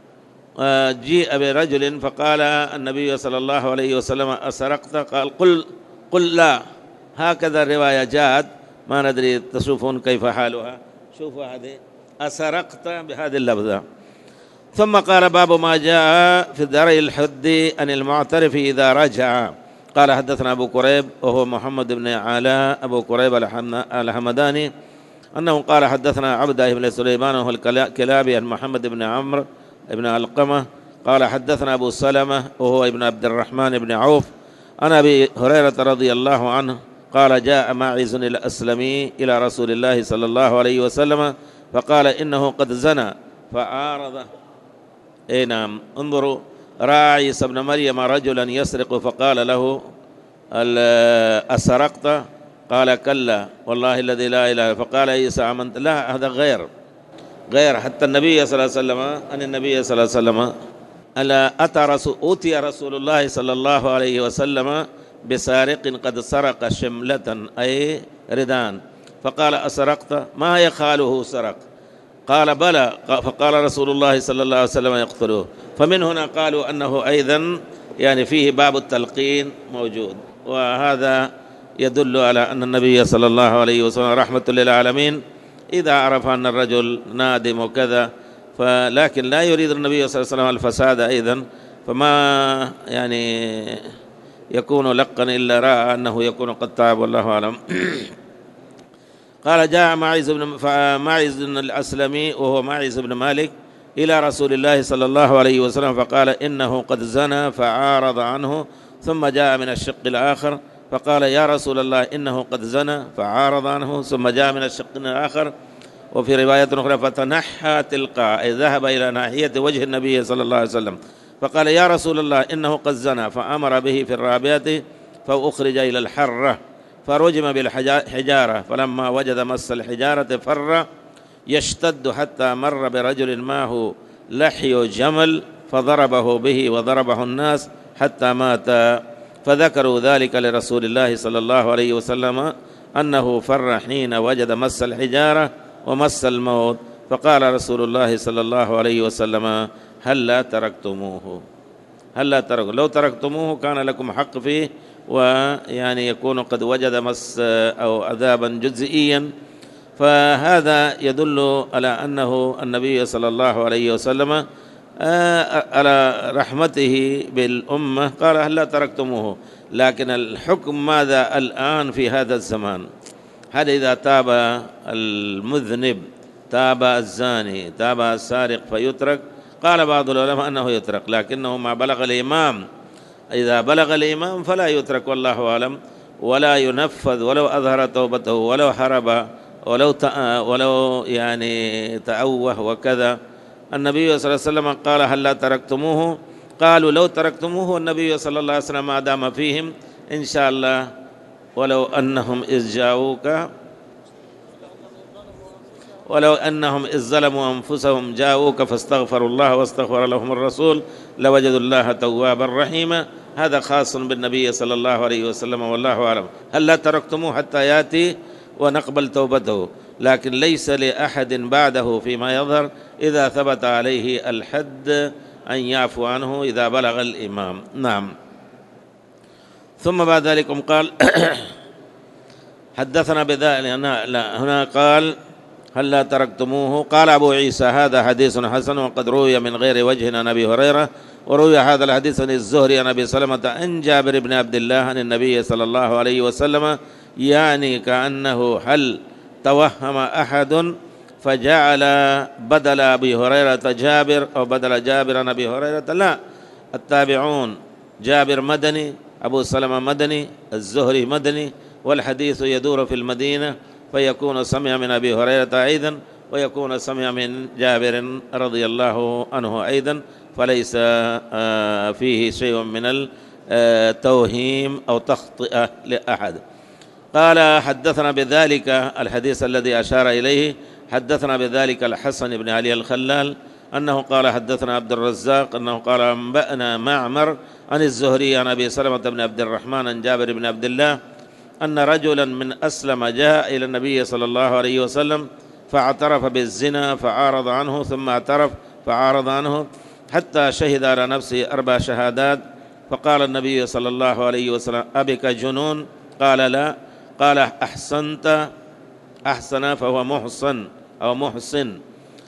جيء برجل فقال النبي صلى الله عليه وسلم أسرقت؟ قال قل قل لا. هكذا الرواية جاءت، ما ندري تشوفون كيف حالها. شوفوا هذه أسرقت بهذه اللفظة. ثم قال باب ما جاء في درء الحد عن المعترف إذا رجع. قال حدثنا أبو كريب وهو محمد بن علاء أبو كريب الحمداني أنه قال حدثنا عبده بن سليمان وهو الكلابي عن محمد بن عمرو بن علقمة قال حدثنا أبو سلمة وهو ابن عبد الرحمن بن عوف عن أبي هريرة رضي الله عنه قال جاء ماعز الأسلمي إلى رسول الله صلى الله عليه وسلم فقال إنه قد زنى فعارض. اي نعم. انظروا، رأى عيسى ابن مريم رجلا يسرق فقال له أسرقت؟ قال كلا والله الذي لا إله. فقال عيسى آمنت. لا، هذا غير غير حتى النبي صلى الله عليه وسلم أن النبي صلى الله عليه وسلم ألا أتى رسول أوتي رسول الله صلى الله عليه وسلم بسارق قد سرق شملة أي ردان، فقال أسرقت؟ ما هي خاله سرق؟ قال بلى. فقال رسول الله صلى الله عليه وسلم يقتله. فمن هنا قالوا أنه أيضا يعني فيه باب التلقين موجود. وهذا يدل على أن النبي صلى الله عليه وسلم رحمة للعالمين إذا عرف أن الرجل نادم وكذا، فلكن لا يريد النبي صلى الله عليه وسلم الفساد أيضا، فما يعني يكون لقن إلا رأى أنه يكون قد تاب والله أعلم. قال جاء معيز بن معيز بن الأسلمي وهو معيز بن مالك إلى رسول الله صلى الله عليه وسلم فقال إنه قد زنى فعارض عنه، ثم جاء من الشق الآخر فقال يا رسول الله إنه قد زنى فعارض عنه، ثم جاء من الشق الآخر. وفي رواية أخرى فتنحى تلقاء أي ذهب إلى ناحية وجه النبي صلى الله عليه وسلم فقال يا رسول الله إنه قد زنى، فأمر به في الرابعة فأخرج إلى الحرة فرجم بالحجارة، فلما وجد مس الحجارة فر يشتد حتى مر برجل معه لحي جمل فضربه به وضربه الناس حتى مات. فذكروا ذلك لرسول الله صلى الله عليه وسلم أنه فر حين وجد مس الحجارة ومس الموت. فقال رسول الله صلى الله عليه وسلم هل لا تركتموه هل لا تركوا لو تركتموه كان لكم حق فيه، ويعني يكون قد وجد مس أو عذابا جزئيا. فهذا يدل على أنه النبي صلى الله عليه وسلم على رحمته بالأمة قال هل لا تركتموه. لكن الحكم ماذا الآن في هذا الزمان؟ هل إذا تاب المذنب، تاب الزاني، تاب السارق فيترك؟ قال بعض العلماء أنه يترك، لكنه ما بلغ الإمام، إذا بلغ الإمام فلا يترك والله أعلم، ولا ينفذ ولو أظهر توبته ولو هرب ولو ولو يعني تأوه وكذا. النبي صلى الله عليه وسلم قال هل لا تركتموه؟ قالوا لو تركتموه النبي صلى الله عليه وسلم ما دام فيهم إن شاء الله ولو أنهم إذ جاءوك ولو أنهم إذ ظلموا أنفسهم جاءوك فاستغفروا الله واستغفر لهم الرسول لوجدوا الله توابا رحيما. هذا خاص بالنبي صلى الله عليه وسلم والله أعلم. هل لا تركتموه حتى يأتي ونقبل توبته، لكن ليس لأحد بعده فيما يظهر إذا ثبت عليه الحد أن يعفو عنه إذا بلغ الإمام. نعم. ثم بعد ذلك قال حدثنا بذلك هنا قال هل لا تركتموه. قال أبو عيسى هذا حديث حسن وقد روي من غير وجه عن أبي هريرة، وروي هذا الحديث عن الزهري عن أبي سلمة عن جابر بن عبد الله عن النبي صلى الله عليه وسلم، يعني كأنه هل توهم أحد فجعل بدل أبي هريرة جابر أو بدل جابر عن أبي هريرة. لا، التابعون جابر مدني، أبو سلمة مدني، الزهري مدني، والحديث يدور في المدينة، فيكون سمع من أبي هريرة أيضا ويكون سمع من جابر رضي الله عنه أيضا، فليس فيه شيء من التوهيم أو تخطئة لأحد. قال حدثنا بذلك الحديث الذي أشار إليه، حدثنا بذلك الحسن بن علي الخلال أنه قال حدثنا عبد الرزاق أنه قال أنبأنا معمر عن الزهري عن أبي سلمة بن عبد الرحمن عن جابر بن عبد الله أن رجلا من أسلم جاء إلى النبي صلى الله عليه وسلم فاعترف بالزنا فعارض عنه، ثم اعترف فعارض عنه حتى شهد على نفسه أربع شهادات، فقال النبي صلى الله عليه وسلم أبك جنون؟ قال لا. قال أحسنت، أحسن فهو محسن أو محسن،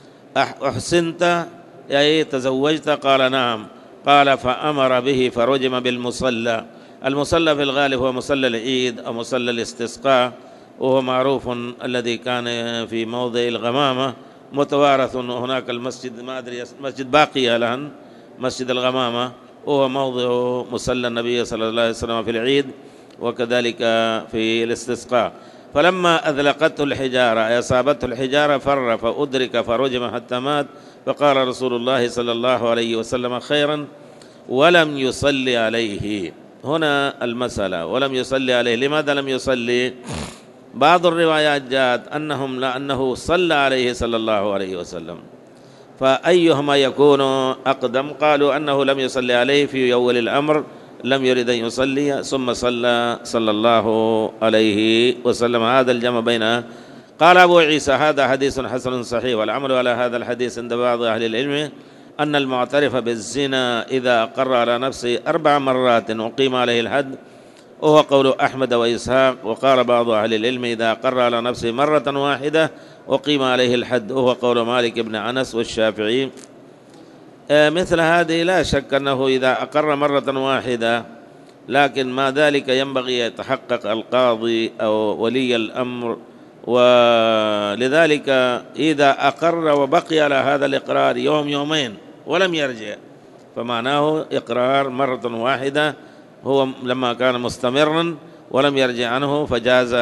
أحسنت أي تزوجت؟ قال نعم. قال فأمر به فرجم بالمصلى. المصلى في الغالب هو مصلى العيد أو مصلى الاستسقاء، وهو معروف الذي كان في موضع الغمامة متوارث. هناك المسجد ما أدري مسجد باقي الآن، مسجد الغمامة، وهو موضع مصلى النبي صلى الله عليه وسلم في العيد وكذلك في الاستسقاء. فلما أذلقته الحجارة أصابته الحجارة فر فأدرك فرجم حتى مات، فقال رسول الله صلى الله عليه وسلم خيرا ولم يصلي عليه. هنا المسألة ولم يصلي عليه. لماذا لم يصلي؟ بعض الروايات جاءت أنهم لأنه صلى عليه صلى الله عليه وسلم، فأيهما يكون أقدم؟ قالوا أنه لم يصلي عليه في أول الأمر، لم يرد أن يصلي ثم صلى صلى الله عليه وسلم. هذا الجمع بينها. قال أبو عيسى هذا حديث حسن صحيح، والعمل على هذا الحديث عند بعض أهل العلم أن المعترف بالزنا إذا أقر على نفسه أربع مرات أقيم عليه الحد، وهو قول أحمد وإسحاق. وقال بعض أهل العلم إذا أقر على نفسه مرة واحدة أقيم عليه الحد، وهو قول مالك بن أنس والشافعي. مثل هذه لا شك أنه إذا أقر مرة واحدة، لكن ما ذلك ينبغي يتحقق القاضي أو ولي الأمر، ولذلك إذا أقر وبقي على هذا الإقرار يوم يومين ولم يرجع فمعناه إقرار مرة واحدة، هو لما كان مستمرا ولم يرجع عنه فجاز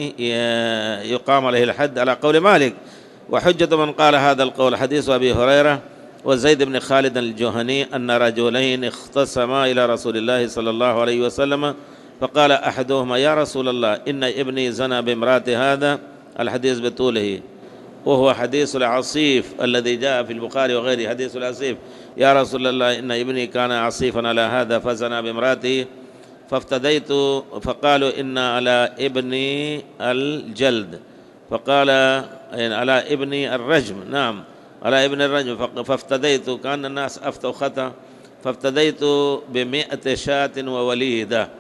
يقام عليه الحد على قول مالك. وحجة من قال هذا القول حديث أبي هريرة وزيد بن خالد الجهني أن رجلين اختصما إلى رسول الله صلى الله عليه وسلم، فقال أحدهما يا رسول الله إن ابني زنى بامرأة هذا، الحديث بطوله، وهو حديث العصيف الذي جاء في البخاري وغيره، حديث العصيف. يا رسول الله إن ابني كان عصيفا على هذا فزنى بامرأته فافتديت، فقالوا إن على ابني الجلد، فقال على ابني الرجم، نعم على ابن الرجم، فافتديت، كان الناس أفتوا خطأ، فافتديت بمئة شاة ووليدة.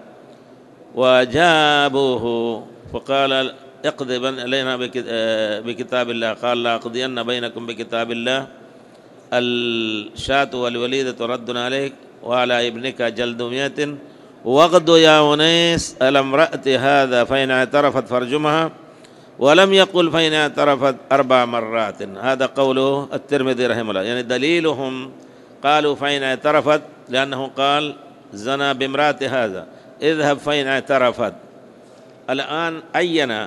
وجابوه فقال اقضي علينا بكتاب الله، قال لا أقضين بينكم بكتاب الله، الشاة والوليدة ترد عليك وعلى ابنك جلد مئة، واغد يا أنيس على امرأة هذا فإن اعترفت فارجمها، ولم يقل فإن اعترفت أربع مرات. هذا قوله الترمذي رحمه الله، يعني دليلهم قالوا فإن اعترفت لأنه قال زنى بامرأة هذا، اذهب فإن اعترفت. الآن عين،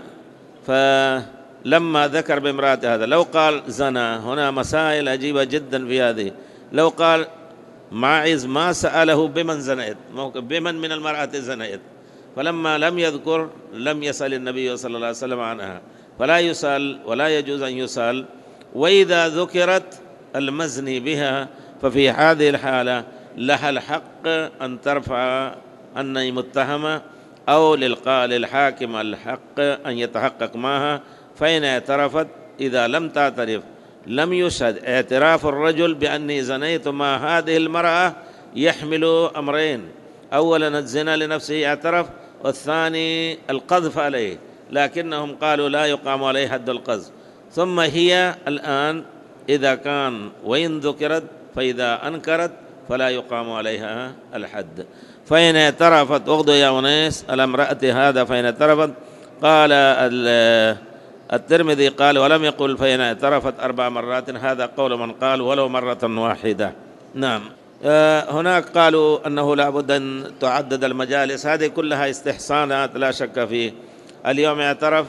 فلما ذكر بامرأة هذا لو قال زنى، هنا مسائل عجيبة جدا في هذه. لو قال ماعز ما سأله بمن زنيت، بمن من المرأة زنيت، فلما لم يذكر لم يسأل النبي صلى الله عليه وسلم عنها. فلا يسأل ولا يجوز أن يسأل. وإذا ذكرت المزني بها ففي هذه الحالة لها الحق أن ترفع أني متهمة، أو للحاكم الحق أن يتحقق معها، فإن اعترفت. إذا لم تعترف لم يشهد. اعتراف الرجل بأني زنيت مع هذه المرأة يحمل أمرين: أولا الزنا لنفسه اعترف، والثاني القذف عليه، لكنهم قالوا لا يقام عليه حد القذف. ثم هي الآن إذا كان وإن ذكرت، فإذا أنكرت فلا يقام عليها الحد. فإن اعترفت أخذوا يا أنيس على امرأة هذا، فإن اعترفت. قال الترمذي قال ولم يقل فإن اعترفت أربع مرات، هذا قول من قال ولو مرة واحدة. نعم. هناك قالوا أنه لا بد أن تعدد المجالس، هذه كلها استحسانات لا شك فيه. اليوم اعترف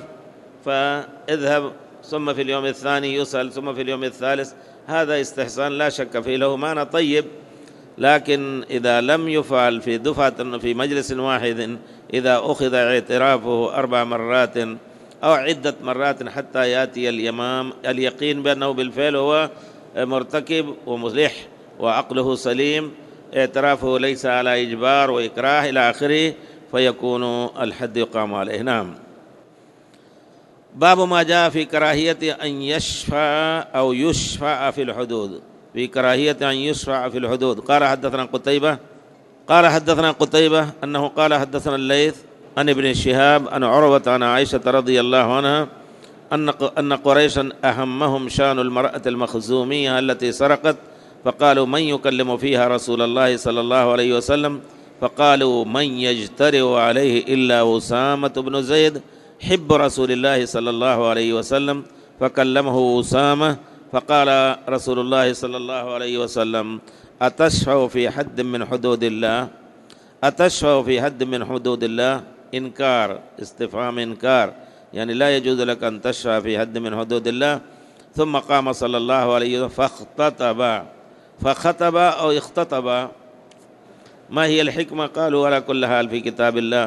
فاذهب، ثم في اليوم الثاني يسأل، ثم في اليوم الثالث، هذا استحسان لا شك فيه، له معنى طيب. لكن إذا لم يفعل في دفعة في مجلس واحد، إذا أخذ اعترافه أربع مرات أو عدة مرات حتى يأتي الإمام اليقين بأنه بالفعل هو مرتكب وملح وعقله سليم، اعترافه ليس على إجبار وإكراه إلى آخره، فيكون الحد يقام عليه. نعم. باب ما جاء في كراهية أن يشفع أو يشفع في الحدود، في كراهية أن يشفع في الحدود. قال حدثنا قتيبة قال حدثنا قتيبة أنه قال حدثنا الليث عن ابن شهاب عن عروة عن عائشة رضي الله عنها أن أن قريشا أهمهم شان المرأة المخزومية التي سرقت، فقالوا من يكلم فيها رسول الله صلى الله عليه وسلم؟ فقالوا من يجترئ عليه إلا أسامة بن زيد حب رسول الله صلى الله عليه وسلم. فكلمه أسامة فقال رسول الله صلى الله عليه وسلم أتشفع في حد من حدود الله؟ أتشفع في حد من حدود الله؟ إنكار، استفهام إنكار، يعني لا يجوز لك أن تشفع في حد من حدود الله. ثم قام صلى الله عليه وسلم فاختطب فخطب أو اختطب. ما هي الحكمة؟ قالوا على كل حال في كتاب الله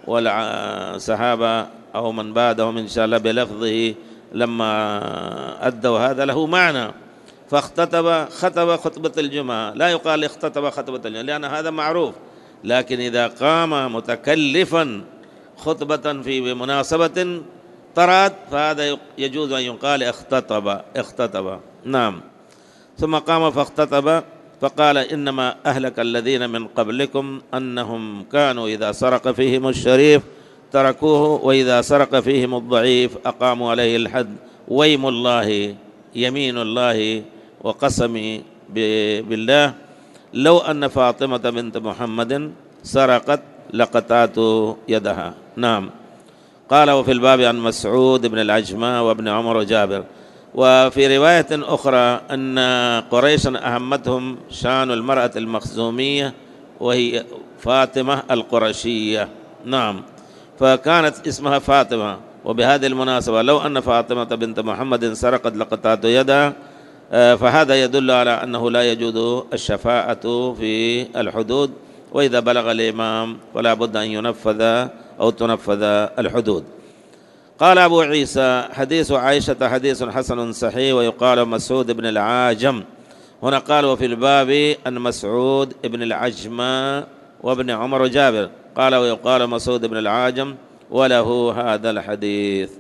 والصحابة أو من بعدهم إن شاء الله بلفظه لما أدوا هذا له معنى. فاختطب، خطب خطبة الجمعة، لا يقال اختطب خطبة الجمعة لأن هذا معروف. لكن إذا قام متكلفا خطبة في مناسبة طرأت فهذا يجوز أن يقال اختطب اختطب. نعم. ثم قام فاختطب فقال إنما أهلك الذين من قبلكم أنهم كانوا إذا سرق فيهم الشريف تركوه، وإذا سرق فيهم الضعيف أقاموا عليه الحد. ويم الله، يمين الله وقسمي بالله لو أن فاطمة بنت محمد سرقت لقطعت يدها. نعم. قال وفي الباب عن مسعود بن العجمة وابن عمر وجابر. وفي رواية أخرى أن قريشا أهمتهم شان المرأة المخزومية وهي فاطمة القرشية. نعم. فكانت اسمها فاطمة، وبهذه المناسبة لو أن فاطمة بنت محمد سرقت لقطعت يدها، فهذا يدل على أنه لا يجوز الشفاعة في الحدود، وإذا بلغ الإمام فلا بد أن ينفذ أو تنفذ الحدود. قال أبو عيسى حديث عائشة حديث حسن صحيح، ويقال مسعود بن العاجم. هنا قال وفي الباب أن مسعود بن العجمة وابن عمر وجابر. قال ويقال مسعود بن العاجم وله هذا الحديث.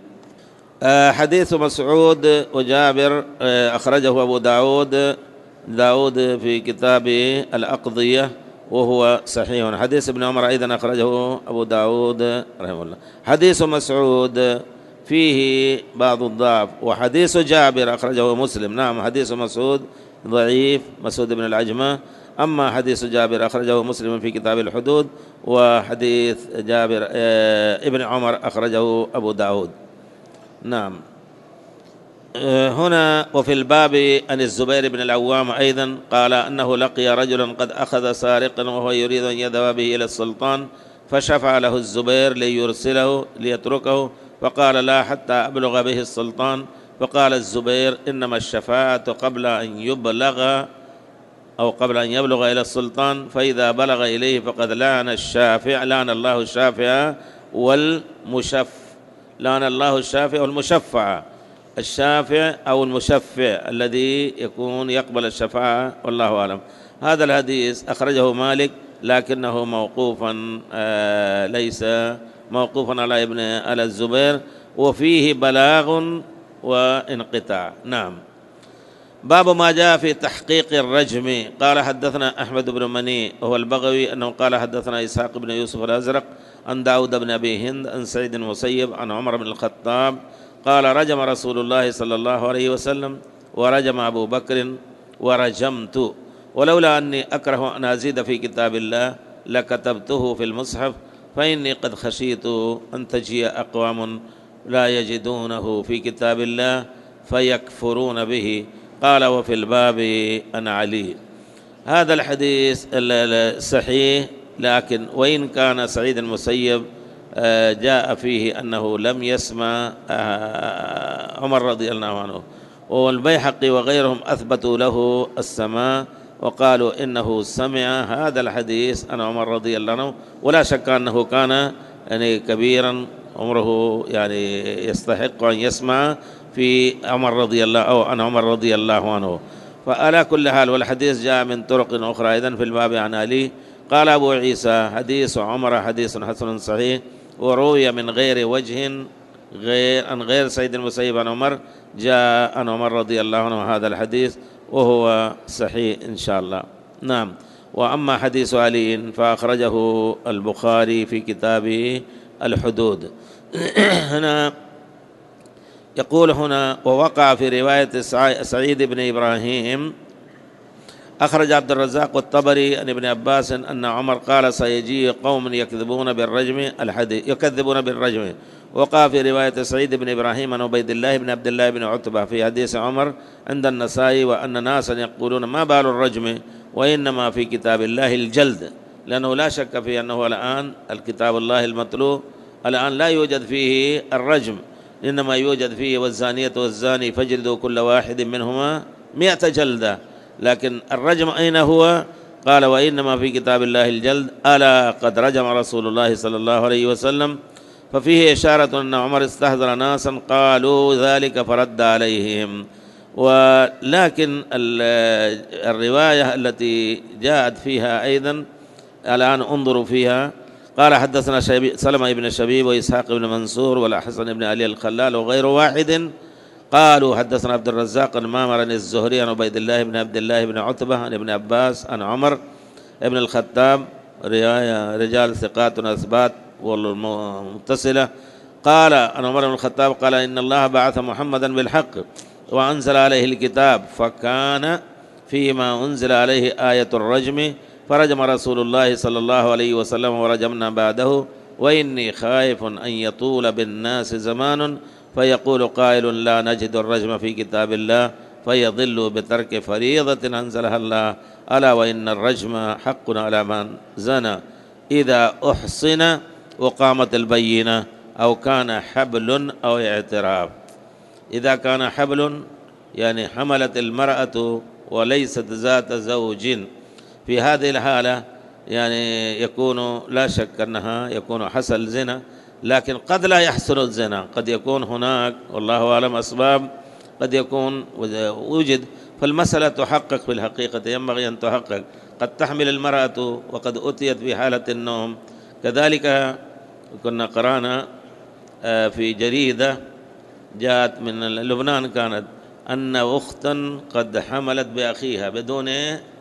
حديث مسعود وجابر أخرجه أبو داود داود في كتاب الأقضية وهو صحيح. حديث ابن عمر أيضا أخرجه أبو داود رحمه الله. حديث مسعود فيه بعض الضعف، وحديث جابر أخرجه مسلم. نعم. حديث مسعود ضعيف، مسعود بن العجمة. أما حديث جابر أخرجه مسلم في كتاب الحدود، وحديث جابر ابن عمر أخرجه أبو داود. نعم. هنا وفي الباب عن الزبير بن العوام أيضا قال أنه لقي رجلا قد أخذ سارقا وهو يريد أن يذهب به إلى السلطان، فشفع له الزبير ليرسله ليتركه، فقال لا حتى أبلغ به السلطان. فقال الزبير إنما الشفاعة قبل أن يبلغ أو قبل أن يبلغ إلى السلطان، فإذا بلغ إليه فقد لعن الشافع، لعن الله الشافع والمشف لعن الله الشافع والمشفع، الشافع أو المشفع الذي يكون يقبل الشفاعة، والله أعلم. هذا الحديث أخرجه مالك لكنه موقوفا، آه ليس موقوفا على ابن على الزبير، وفيه بلاغ وانقطاع. نعم. باب ما جاء في تحقيق الرجم. قال حدثنا أحمد بن مني وهو البغوي أنه قال حدثنا إسحاق بن يوسف الأزرق عن داود بن أبي هند عن سعيد المسيب عن عمر بن الخطاب قال رجم رسول الله صلى الله عليه وسلم ورجم أبو بكر ورجمت، ولولا أني أكره أن أزيد في كتاب الله لكتبته في المصحف، فإني قد خشيت أن تجيء أقوام لا يجدونه في كتاب الله فيكفرون به. قال وفي الباب عن علي. هذا الحديث صحيح، لكن وإن كان سعيد المسيب جاء فيه أنه لم يسمع عمر رضي الله عنه، والبيهقي وغيرهم أثبتوا له السماع وقالوا إنه سمع هذا الحديث عن عمر رضي الله عنه، ولا شك أنه كان يعني كبيرا عمره، يعني يستحق أن يسمع في عمر رضي الله أو عن عمر رضي الله عنه. فعلى كل حال، والحديث جاء من طرق أخرى أيضا في الباب عن علي. قال أبو عيسى حديث عمر حديث حسن صحيح، وروي من غير وجه غير عن غير سيد المسيب عن عمر جاء عن عمر رضي الله عنه هذا الحديث، وهو صحيح إن شاء الله. نعم. وأما حديث علي فأخرجه البخاري في كتابه الحدود. هنا يقول هنا ووقع في رواية سعيد بن إبراهيم أخرج عبد الرزاق والطبري عن ابن عباس أن عمر قال سيجيء قوم يكذبون بالرجم الحديث يكذبون بالرجم. وقع في رواية سعيد بن إبراهيم عن عبيد الله بن عبد الله بن عتبة في حديث عمر عند النسائي وأن ناسا يقولون ما بال الرجم وإنما في كتاب الله الجلد، لأنه لا شك في أنه الآن الكتاب الله المتلو الآن لا يوجد فيه الرجم، إنما يوجد فيه والزانية والزاني فاجلدوا كل واحد منهما مئة جلدة، لكن الرجم أين هو؟ قال وإنما في كتاب الله الجلد، ألا قد رجم رسول الله صلى الله عليه وسلم. ففيه إشارة أن عمر استحضر ناسا قالوا ذلك فرد عليهم. ولكن الرواية التي جاءت فيها أيضا الآن انظروا فيها. قال حدثنا سلمة بن شبيب وإسحاق بن منصور والحسن بن علي الخلال وغير واحد قالوا حدثنا عبد الرزاق عن معمر الزهري عن عبيد الله بن عبد الله بن عتبة عن ابن عباس عن عمر بن الخطاب، رجال ثقات أثبات والمتصلة. قال عن عمر بن الخطاب قال إن الله بعث محمدا بالحق وأنزل عليه الكتاب، فكان فيما أنزل عليه آية الرجم، فرجم رسول الله صلى الله عليه وسلم ورجمنا بعده، وإني خائف أن يطول بالناس زمان فيقول قائل لا نجد الرجم في كتاب الله فيضل بترك فريضة أنزلها الله، ألا وإن الرجم حق على من زنى إذا أحصن وقامت البينة أو كان حبل أو اعتراف. إذا كان حبل يعني حملت المرأة وليست ذات زوج، في هذه الحالة يعني يكون لا شك أنها يكون حصل زنا، لكن قد لا يحصل الزنا، قد يكون هناك والله أعلم أسباب قد يكون وجد، فالمسألة تحقق في الحقيقة، ينبغي أن تحقق. قد تحمل المرأة وقد أتيت في حالة النوم. كذلك كنا قرأنا في جريدة جاءت من لبنان كانت أن أختا قد حملت بأخيها بدون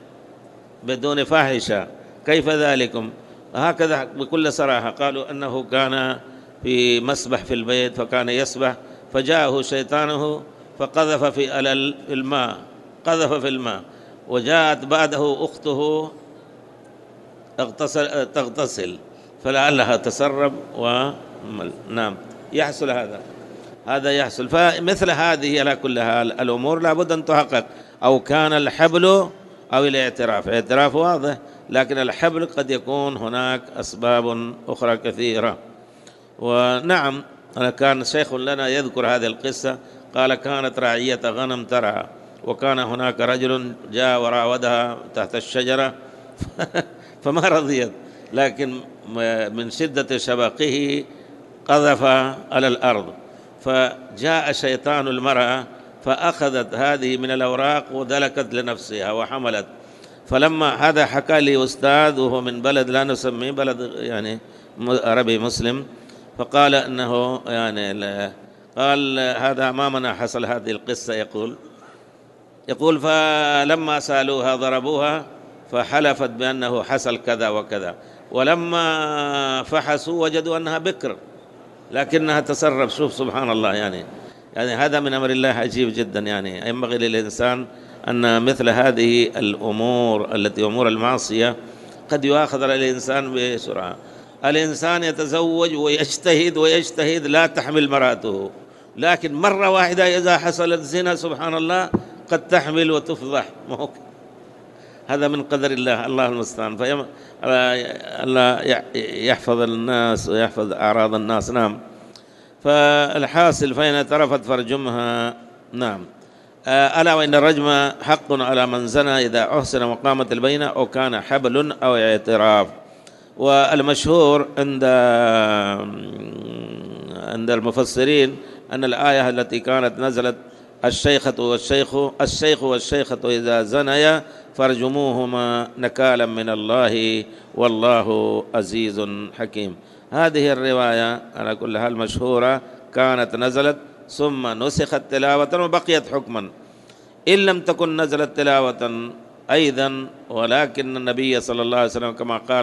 بدون فاحشة، كيف ذلكم؟ هكذا بكل صراحة قالوا أنه كان في مسبح في البيت فكان يسبح فجاءه شيطانه فقذف في الماء قذف في الماء وجاءت بعده أخته اغتسل تغتسل فلعلها تسرب ومل. نعم يحصل هذا هذا يحصل. فمثل هذه على كل حال الأمور لابد أن تحقق، أو كان الحبل أو الاعتراف، الاعتراف واضح، لكن الحبل قد يكون هناك أسباب أخرى كثيرة. ونعم كان شيخ لنا يذكر هذه القصة، قال كانت راعية غنم ترعى وكان هناك رجل جاء وراودها تحت الشجرة فما رضيت، لكن من شدة شبقه قذف على الأرض، فجاء شيطان المرأة فأخذت هذه من الأوراق ودلكت لنفسها وحملت. فلما هذا حكى لي أستاذ وهو من بلد لا نسميه، بلد يعني عربي مسلم، فقال أنه يعني قال هذا أمامنا حصل هذه القصة. يقول يقول فلما سألوها ضربوها فحلفت بأنه حصل كذا وكذا، ولما فحصوا وجدوا أنها بكر لكنها تسرب. شوف سبحان الله، يعني يعني هذا من أمر الله عجيب جدا. يعني ينبغي للإنسان أن مثل هذه الأمور التي أمور المعصية قد يؤاخذ الإنسان بسرعة. الإنسان يتزوج ويجتهد ويجتهد لا تحمل مراته، لكن مرة واحدة إذا حصلت زنا سبحان الله قد تحمل وتفضح. هذا من قدر الله، الله المستعان. فيم... الله يحفظ الناس ويحفظ أعراض الناس. نعم. فالحاصل فإن اعترفت فارجمها. نعم. ألا وإن الرجم حق على من زنى إذا أحسن وقامت البينة أو كان حبل أو اعتراف. والمشهور عند عند المفسرين أن الآية التي كانت نزلت الشيخة والشيخ الشيخ والشيخة إذا زنيا فارجموهما نكالا من الله والله عزيز حكيم. هذه الرواية على كل حال مشهورة، كانت نزلت ثم نسخت تلاوة وبقيت حكما، إن لم تكن نزلت تلاوة أيضا، ولكن النبي صلى الله عليه وسلم كما قال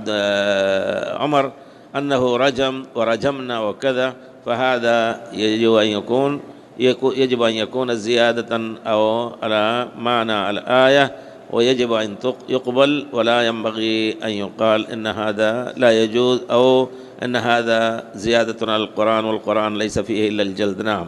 عمر أنه رجم ورجمنا وكذا، فهذا يجب أن يكون يجب أن يكون زيادة أو على معنى الآية، ويجب أن يقبل، ولا ينبغي أن يقال إن هذا لا يجوز أو أن هذا زيادة على القرآن والقرآن ليس فيه إلا الجلد. نعم.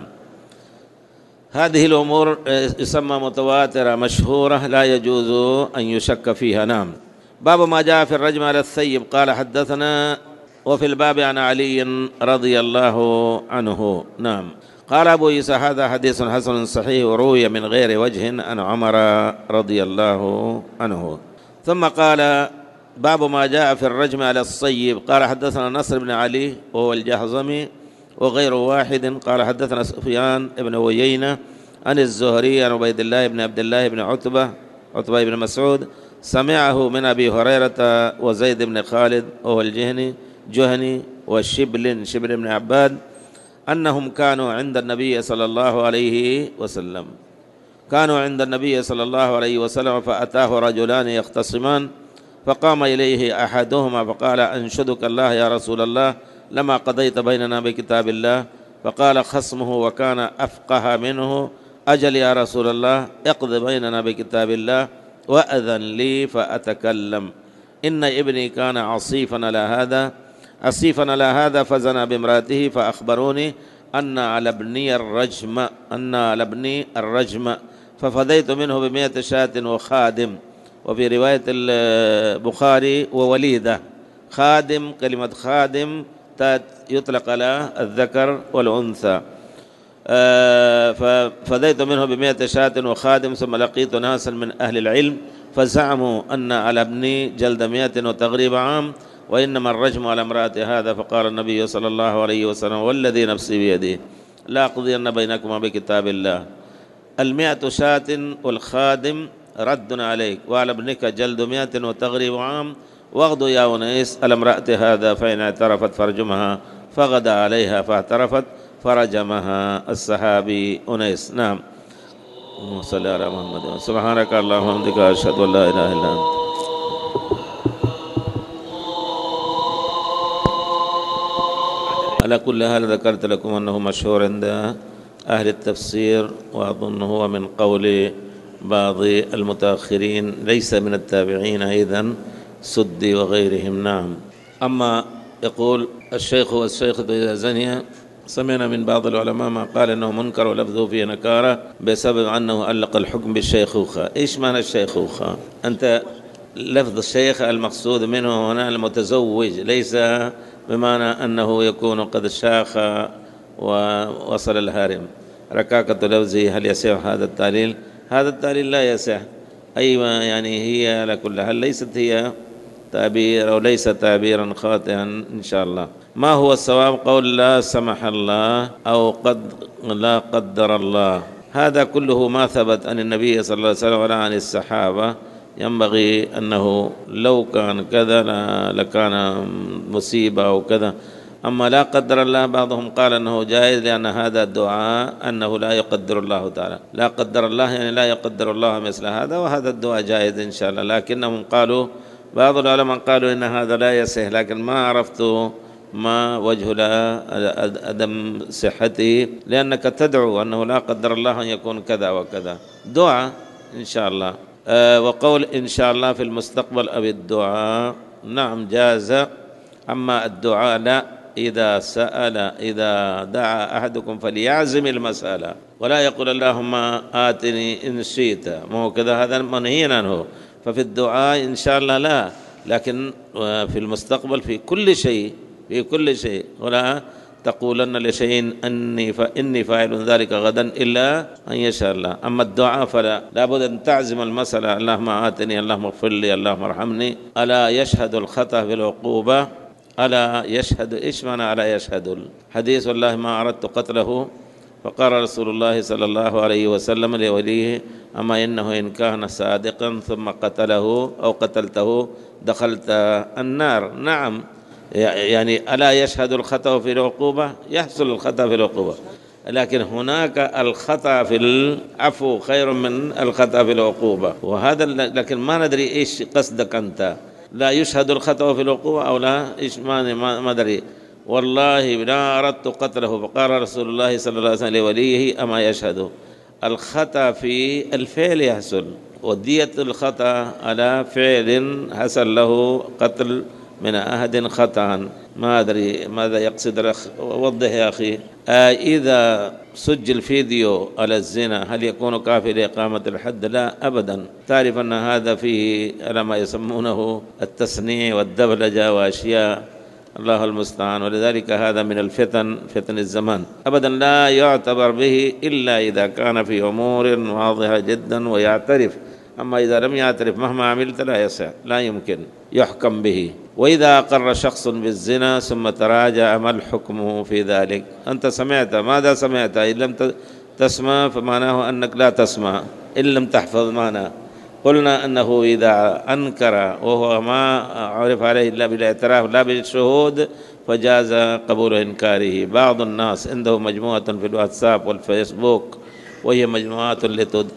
هذه الأمور يسمى متواترة مشهورة لا يجوز أن يشك فيها. نعم. باب ما جاء في الرجم على الثيب. قال حدثنا وفي الباب عن علي رضي الله عنه. نعم. قال أبو عيسى هذا حديث حسن صحيح وروي من غير وجه عن عمر رضي الله عنه. ثم قال باب ما جاء في الرجم على الصيب. قال حدثنا نصر بن علي وهو الجهضمي وغير واحد قال حدثنا سفيان بن عيينة عن الزهري عن عبيد الله بن عبد الله بن عتبة عتبة بن مسعود سمعه من أبي هريرة وزيد بن خالد وهو الجهني جهني والشبل شبل بن عباد أنهم كانوا عند النبي صلى الله عليه وسلم كانوا عند النبي صلى الله عليه وسلم فأتاه رجلان يختصمان فقام إليه أحدهما فقال أنشدك الله يا رسول الله لما قضيت بيننا بكتاب الله. فقال خصمه وكان أفقه منه أجل يا رسول الله اقض بيننا بكتاب الله وأذن لي فأتكلم إن ابني كان عصيفا على هذا عصيفا على هذا فزنى بامرأته فأخبروني أن على ابني الرجم أن على ابني الرجم ففديت منه بمئة شاة وخادم. وفي رواية البخاري ووليدة. خادم كلمة خادم يطلق على الذكر والأنثى. ففديت منه بمئة شاة وخادم. ثم لقيت ناسا من أهل العلم فزعموا أن على ابني جلد مئة وتغريب عام وإنما الرجم على امرأة هذا. فقال النبي صلى الله عليه وسلم والذي نفسي بيده لا أقضين بينكما بكتاب الله المئة شاة والخادم رد عليك وعلى ابنك جلد مئة وتغريب عام واغدو يا أنيس على امرأة هذا فإن اعترفت فارجمها. فغدا عليها فاعترفت فرجمها الصحابي أنيس. نعم. صلى على محمد. سبحانك اللهم وبحمدك أشهد أن لا إله إلا أنت. على كل حال ذكرت لكم أنه مشهور عند أهل التفسير وأظن هو من قول بعض المتأخرين ليس من التابعين أيضا سدي وغيرهم. نعم. أما يقول الشيخ والشيخة إذا زنيا سمعنا من بعض العلماء ما قال أنه منكر ولفظه فيه نكارة بسبب أنه علق الحكم بالشيخوخة. إيش معنى الشيخوخة؟ أنت لفظ الشيخ المقصود منه هنا المتزوج ليس بمعنى أنه يكون قد شاخ ووصل الهارم. ركاكة لفظه هل يصح هذا التعليل؟ هذا التعليل لا يصح. أي يعني هي على كل حال ليست هي تعبير أو ليس تعبيرا خاطئا إن شاء الله. ما هو الصواب؟ قول لا سمح الله أو قد لا قدر الله. هذا كله ما ثبت عن النبي صلى الله عليه وسلم ولا عن الصحابة. ينبغي أنه لو كان كذا لكان مصيبة أو كذا. أما لا قدر الله بعضهم قال أنه جائز لأن هذا الدعاء أنه لا يقدر الله تعالى، لا قدر الله يعني لا يقدر الله مثل هذا، وهذا الدعاء جائز إن شاء الله. لكنهم قالوا بعض العلماء قالوا إن هذا لا يصح، لكن ما عرفت ما وجه لا عدم صحته، لأنك تدعو أنه لا قدر الله أن يكون كذا وكذا، دعاء إن شاء الله. أه وقول إن شاء الله في المستقبل أو الدعاء نعم جاز. أما الدعاء لا، إذا سأل إذا دعا أحدكم فليعزم المسألة ولا يقول اللهم آتني إن شئت، ما هو كذا، هذا منهي عنه. ففي الدعاء إن شاء الله لا، لكن في المستقبل في كل شيء في كل شيء. ولا تقولن لشيء أني فإني فاعل ذلك غدا إلا أن يشاء الله. أما الدعاء فلا، لابد أن تعزم المسألة، اللهم آتني، اللهم اغفر لي، اللهم ارحمني. ألا يشهد الخطأ في العقوبة؟ ألا يشهد إيش معنى ألا يشهد؟ الحديث والله ما أردت قتله، فقال رسول الله صلى الله عليه وسلم لوليه أما إنه إن كان صادقا ثم قتله أو قتلته دخلت النار. نعم، يعني ألا يشهد الخطأ في العقوبة؟ يحصل الخطأ في العقوبة، لكن هناك الخطأ في العفو خير من الخطأ في العقوبة، وهذا لكن ما ندري إيش قصدك أنت. لا يشهد الخطأ في العقوبة أو لا إيش ما ما أدري. والله لا أردت قتله، فقال رسول الله صلى الله عليه وسلم لوليه أما يشهد؟ الخطأ في الفعل يحصل، ودية الخطأ على فعل حصل له قتل من أحد خطأ. ما أدري ماذا يقصد الأخ، وضح يا أخي. آه إذا سجل فيديو على الزنا هل يكون كافي لإقامة الحد؟ لا أبدا. تعرف أن هذا فيه على ما يسمونه التصنيع والدبلجة وأشياء، الله المستعان. ولذلك هذا من الفتن، فتن الزمان. أبدا لا يعتبر به إلا إذا كان في أمور واضحة جدا ويعترف. أما إذا لم يعترف مهما عملت لا يصح، لا يمكن يحكم به. وإذا أقر شخص بالزنا ثم تراجع ما الحكم في ذلك؟ أنت سمعت، ماذا سمعت؟ إن لم تسمع فمعناه أنك لا تسمع، إن لم تحفظ معناه. قلنا أنه إذا أنكر وهو ما عرف عليه إلا بالاعتراف لا بالشهود فجاز قبول إنكاره. بعض الناس عنده مجموعة في الواتساب والفيسبوك، وهي مجموعات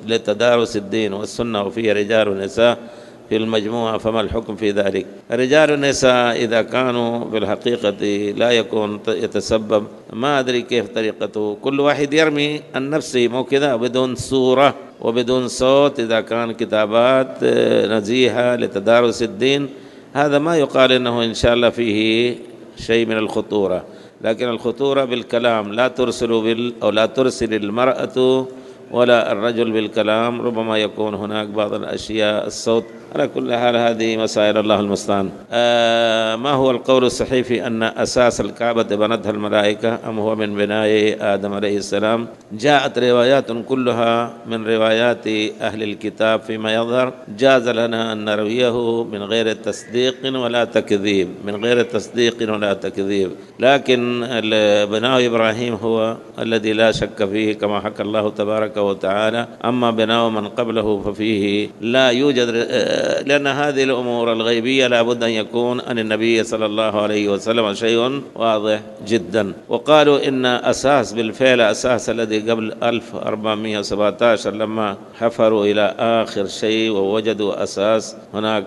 لتدارس الدين والسنة، وفيها رجال ونساء في المجموعة، فما الحكم في ذلك؟ الرجال والنساء إذا كانوا في الحقيقة لا يكون يتسبب، ما أدري كيف طريقته، كل واحد يرمي عن نفسه، مو كذا بدون صورة وبدون صوت. إذا كان كتابات نزيهة لتدارس الدين هذا ما يقال إنه إن شاء الله فيه شيء من الخطورة، لكن الخطورة بالكلام. لا ترسل بال أو لا ترسل المرأة ولا الرجل بالكلام، ربما يكون هناك بعض الأشياء الصوت. على كل حال هذه مسائل الله المستعان. آه ما هو القول الصحيح في أن أساس الكعبة بنتها الملائكة أم هو من بناء آدم عليه السلام؟ جاءت روايات كلها من روايات أهل الكتاب فيما يظهر، جاز لنا أن نرويه من غير تصديق ولا تكذيب، من غير تصديق ولا تكذيب. لكن بناء إبراهيم هو الذي لا شك فيه كما حكى الله تبارك وتعالى. أما بناء من قبله ففيه لا يوجد، لأن هذه الأمور الغيبية لا بد أن يكون عن النبي صلى الله عليه وسلم شيء واضح جدا. وقالوا إن أساس بالفعل أساس الذي قبل ألف وأربعمائة وسبعة عشر لما حفروا إلى آخر شيء ووجدوا أساس هناك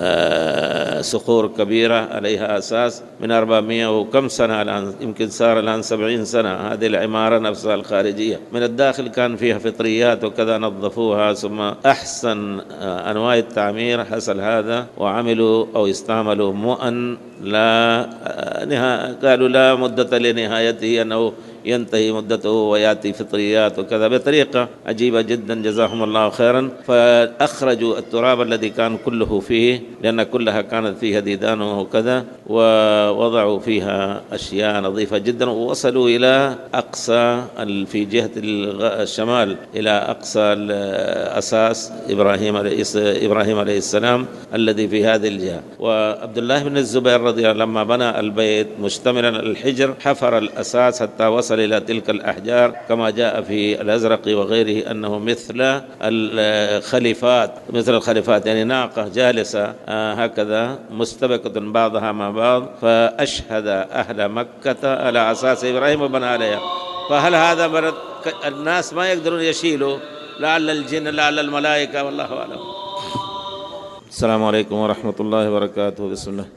آه صخور كبيرة عليها أساس من أربعمائة وكم سنة الآن، يمكن صار الآن سبعين سنة. هذه العمارة نفسها الخارجية من الداخل كان فيها فطريات وكذا، نظفوها ثم أحسن آه أنواع التعمير حصل هذا، وعملوا أو استعملوا مؤن لا آه نها قالوا لا مدة لنهايته، أنه ينتهي مدته ويأتي فطريات وكذا بطريقة عجيبة جدا، جزاهم الله خيرا. فأخرجوا التراب الذي كان كله فيه، لأن كلها كانت فيها ديدان وكذا، ووضعوا فيها أشياء نظيفة جدا، ووصلوا إلى أقصى في جهة الشمال إلى أقصى الأساس إبراهيم إبراهيم عليه السلام الذي في هذه الجهة. وعبد الله بن الزبير رضي الله لما بنى البيت مشتملا على الحجر حفر الأساس حتى وصل إلى تلك الأحجار، كما جاء في الأزرق وغيره أنه مثل الخليفات مثل الخليفات يعني ناقة جالسة هكذا مستبقة بعضها مع بعض، فأشهد أهل مكة على أساس إبراهيم وبنى عليها. فهل هذا مرض الناس ما يقدرون يشيلوا، لعل الجن لعل الملائكة، والله أعلم. السلام عليكم ورحمة الله وبركاته. بسم الله.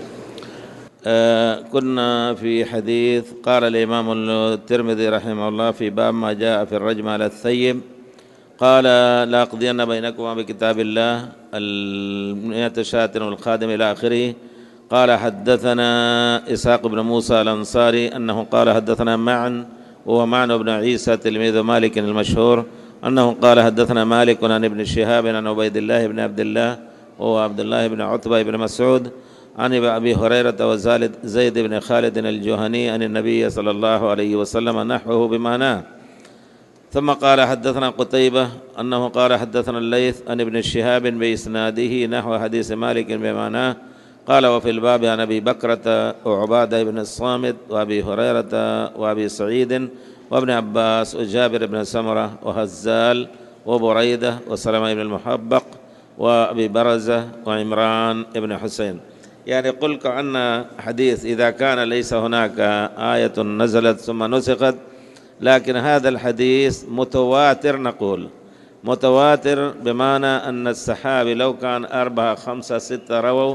آه كنا في حديث قال الإمام الترمذي رحمه الله في باب ما جاء في الرجم على الثيب، قال لا أقضين بينكما بكتاب الله المئة شاة والخادم إلى آخره. قال حدثنا إسحاق بن موسى الأنصاري أنه قال حدثنا معن وهو معن بن عيسى تلميذ مالك المشهور أنه قال حدثنا مالك عن ابن شهاب عن عبيد الله بن عبد الله وهو عبد الله بن عتبة بن مسعود عن أبي هريرة وزيد بن خالد الجهني عن النبي صلى الله عليه وسلم نحوه بمعناه. ثم قال حدثنا قتيبة أنه قال حدثنا الليث عن ابن شهاب بإسناده نحو حديث مالك بمعناه. قال وفي الباب عن أبي بكرة وعبادة بن الصامت وأبي هريرة وأبي سعيد وابن عباس وجابر بن سمرة وهزال وبريدة وسلمة بن المحبق وأبي برزة وعمران بن حسين. يعني قل كأن حديث إذا كان ليس هناك آية نزلت ثم نسخت، لكن هذا الحديث متواتر، نقول متواتر بمعنى أن الصحابي لو كان أربعة خمسة ستة رووا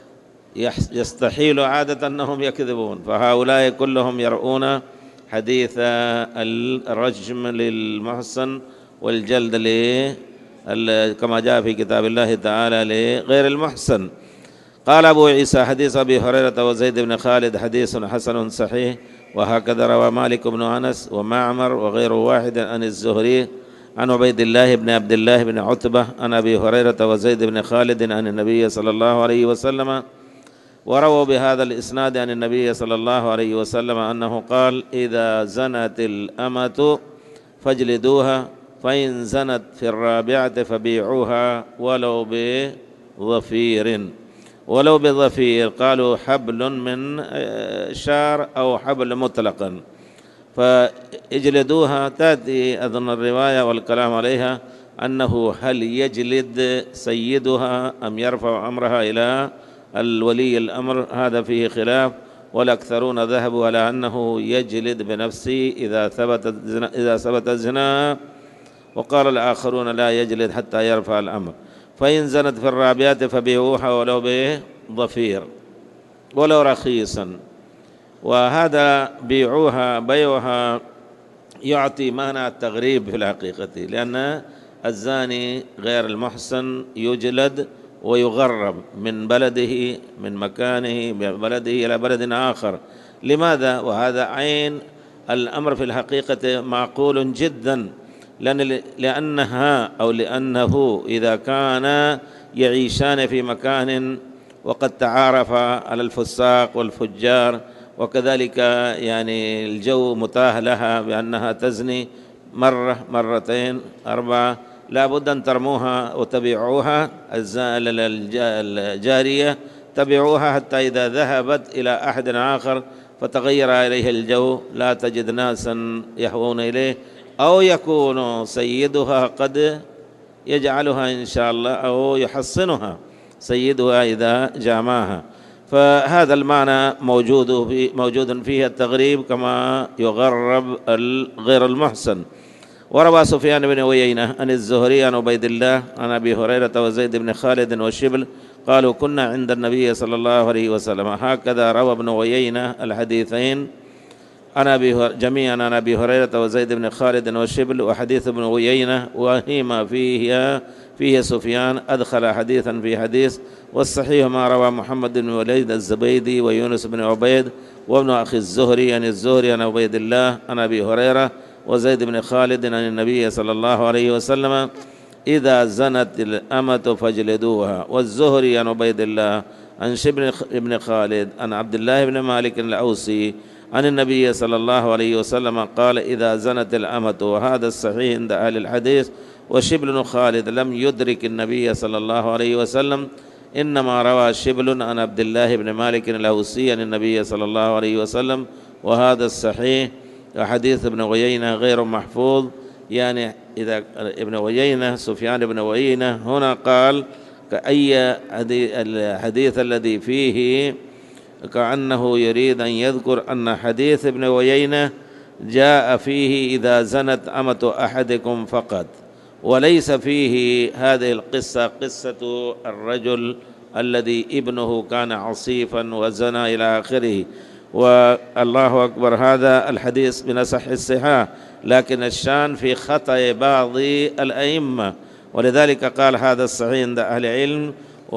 يستحيل عادة أنهم يكذبون، فهؤلاء كلهم يرؤون حديث الرجم للمحصن والجلد كما جاء في كتاب الله تعالى لغير المحصن. قال أبو عيسى حديث أبي هريرة وزيد بن خالد حديث حسن صحيح، وهكذا روى مالك بن أنس ومعمر وغير واحد عن الزهري عن عبيد الله بن عبد الله بن عتبة عن أبي هريرة وزيد بن خالد عن النبي صلى الله عليه وسلم، ورووا بهذا الإسناد عن النبي صلى الله عليه وسلم أنه قال إذا زنت الأمة فاجلدوها، فإن زنت في الرابعة فبيعوها ولو بظفير ولو بظفير قالوا حبل من شعر أو حبل مطلقا، فاجلدوها. تأتي أظن الرواية والكلام عليها أنه هل يجلد سيدها أم يرفع أمرها إلى الولي الأمر، هذا فيه خلاف، والأكثرون ذهبوا على أنه يجلد بنفسه إذا ثبت إذا ثبت الزنا، وقال الآخرون لا يجلد حتى يرفع الأمر. فإن زنت في الرابعات فبيعوها ولو بضفير ولو رخيصا. وهذا بيعوها بيعها يعطي معنى التغريب في الحقيقة، لأن الزاني غير المحسن يجلد ويغرب من بلده من مكانه من بلده إلى بلد آخر. لماذا؟ وهذا عين الأمر في الحقيقة معقول جدا، لأن لأنها أو لأنه إذا كان يعيشان في مكان وقد تعارف على الفساق والفجار، وكذلك يعني الجو متاح لها بأنها تزني مرة مرتين أربعة، لا بد أن ترموها وتبيعوها الجارية تبيعوها حتى إذا ذهبت إلى أحد آخر فتغير عليه الجو لا تجد ناسا يهوون إليه، أو يكون سيدها قد يجعلها إن شاء الله أو يحصنها سيدها إذا جامعها. فهذا المعنى موجود في موجود فيه التغريب كما يغرب غير المحسن. وروى سفيان بن عيينة عن الزهري عن عبيد الله عن أبي هريرة وزيد بن خالد وشبل قالوا كنا عند النبي صلى الله عليه وسلم. هكذا روى ابن عيينة الحديثين أنا أبي جميعا عن أبي هريرة وزيد بن خالد وشبل وحديث ابن عيينة وهما فيه فيه سفيان أدخل حديثا في حديث، والصحيح ما روى محمد بن وليد الزبيدي ويونس بن عبيد وابن أخي الزهري عن الزهري عن عبيد الله عن أبي هريرة وزيد بن خالد عن النبي صلى الله عليه وسلم إذا زنت الأمة فاجلدوها. والزهري عن عبيد الله عن شبل بن خالد عن عبد الله بن مالك الأوسي عن النبي صلى الله عليه وسلم قال إذا زنت الأمة، وهذا الصحيح عند أهل الحديث. وشبل بن خالد لم يدرك النبي صلى الله عليه وسلم، إنما روى شبل عن عبد الله بن مالك الأوسي عن النبي صلى الله عليه وسلم، وهذا الصحيح. وحديث ابن عيينة غير محفوظ، يعني إذا ابن عيينة سفيان بن عيينة هنا قال كأي الحديث الذي فيه كأنه يريد أن يذكر أن حديث ابن عيينة جاء فيه إذا زنت أمة أحدكم فقط، وليس فيه هذه القصة قصة الرجل الذي ابنه كان عصيفا وزنى إلى آخره. والله أكبر، هذا الحديث من أصح الصحاح، لكن الشان في خطأ بعض الأئمة، ولذلك قال هذا الصحيح عند أهل العلم.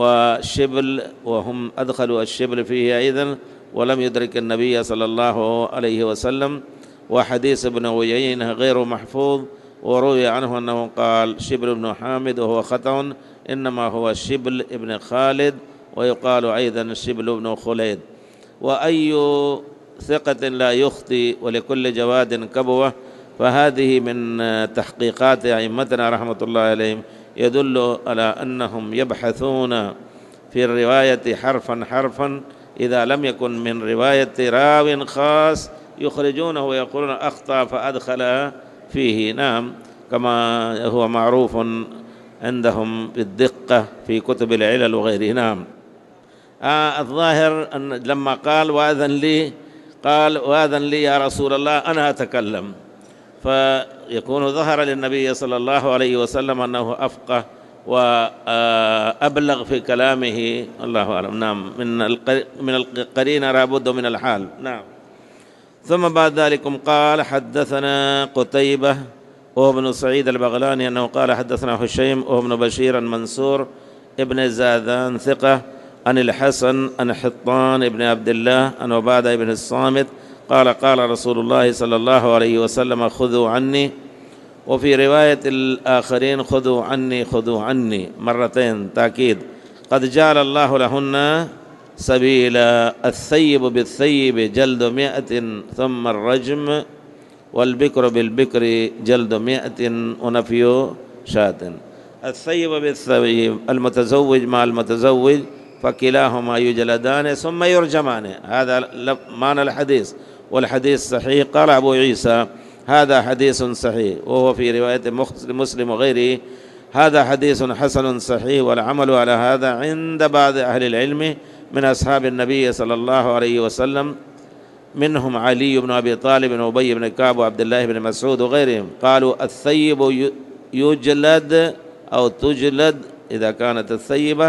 وشبل وهم أدخلوا الشبل فيه أيضا، ولم يدرك النبي صلى الله عليه وسلم. وحديث ابن عيينة غير محفوظ، وروي عنه أنه قال شبل بن حامد وهو خطأ، إنما هو شبل ابن خالد، ويقال أيضا شبل بن خليد. وأي ثقة لا يخطي ولكل جواد كبوة، فهذه من تحقيقات أئمتنا رحمة الله عليهم، يدل على أنهم يبحثون في الرواية حرفا حرفا، إذا لم يكن من رواية راو خاص يخرجونه ويقولون أخطأ فأدخل فيه. نعم، كما هو معروف عندهم بالدقة في كتب العلل وغيره. نعم. آه الظاهر أن لما قال وأذن لي، قال وأذن لي يا رسول الله أنا أتكلم، فيكون ظهر للنبي صلى الله عليه وسلم أنه أفقه وأبلغ في كلامه، الله أعلم. نعم، من من القرينة لابد من الحال. نعم. ثم بعد ذلك قال حدثنا قتيبة وهو ابن سعيد البغلاني أنه قال حدثنا هشيم وهو ابن بشير المنصور ابن زاذان ثقة عن الحسن عن حطان ابن عبد الله عن عبادة ابن الصامت قال قال رسول الله صلى الله عليه وسلم خذوا عني. وفي رواية الآخرين خذوا عني خذوا عني مرتين تأكيد. قد جعل الله لهن سبيلا، الثيب بالثيب جلد مئة ثم الرجم، والبكر بالبكر جلد مئة ونفي شاة. الثيب بالثيب المتزوج مع المتزوج فكلاهما يجلدان ثم يرجمان، هذا معنى الحديث. والحديث صحيح. قال أبو عيسى هذا حديث صحيح، وهو في رواية مسلم وغيره هذا حديث حسن صحيح، والعمل على هذا عند بعض أهل العلم من أصحاب النبي صلى الله عليه وسلم، منهم علي بن أبي طالب وأبي بن كعب وعبد الله بن مسعود وغيرهم. قالوا الثيب يجلد أو تجلد إذا كانت الثيبة،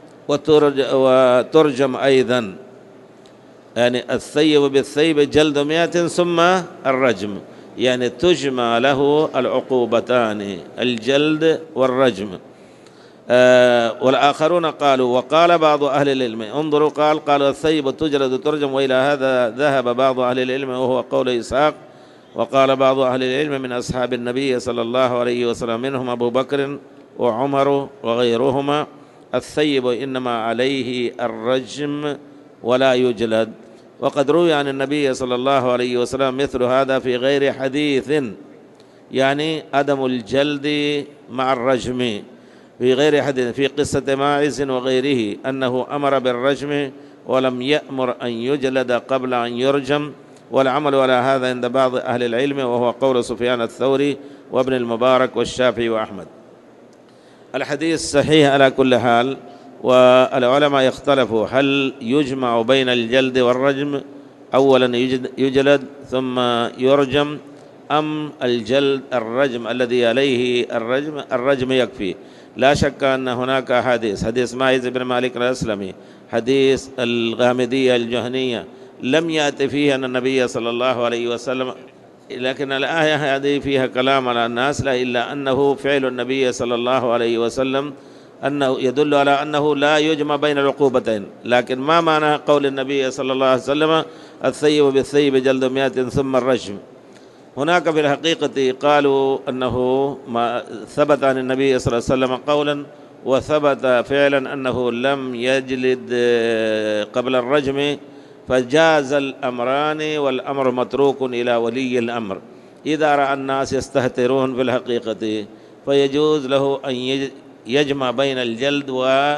وترجم أيضا، يعني الثيب بالثيب جلد مئة ثم الرجم، يعني تجمع له العقوبتان الجلد والرجم. آه والآخرون قالوا وقال بعض أهل العلم، انظروا، قال قالوا الثيب تجلد وترجم، وإلى هذا ذهب بعض أهل العلم وهو قول إسحاق. وقال بعض أهل العلم من أصحاب النبي صلى الله عليه وسلم منهم أبو بكر وعمر وغيرهما الثيب إنما عليه الرجم ولا يجلد. وقد روي عن النبي صلى الله عليه وسلم مثل هذا في غير حديث، يعني عدم الجلد مع الرجم في غير حديث، في قصة ماعز وغيره أنه أمر بالرجم ولم يأمر أن يجلد قبل أن يرجم. والعمل على هذا عند بعض أهل العلم، وهو قول سفيان الثوري وابن المبارك والشافعي وأحمد. الحديث صحيح على كل حال، والعلماء يختلفوا هل يجمع بين الجلد والرجم، أولا يجلد ثم يرجم، أم الجلد الرجم الذي عليه الرجم الرجم يكفي. لا شك أن هناك حديث حديث ماعز بن مالك الأسلمي، حديث الغامدية الجهنية، لم يأت فيه أن النبي صلى الله عليه وسلم، لكن الآية هذه فيها كلام على الناس، لا إلا أنه فعل النبي صلى الله عليه وسلم أنه يدل على أنه لا يجمع بين العقوبتين. لكن ما معنى قول النبي صلى الله عليه وسلم الثيب بالثيب جلد مئة ثم الرجم؟ هناك في الحقيقة قالوا أنه ما ثبت عن النبي صلى الله عليه وسلم قولا، وثبت فعلا أنه لم يجلد قبل الرجم، فجاز الأمران والأمر متروك إلى ولي الأمر. إذا رأى الناس يستهترون في الحقيقة فيجوز له أن يجمع بين الجلد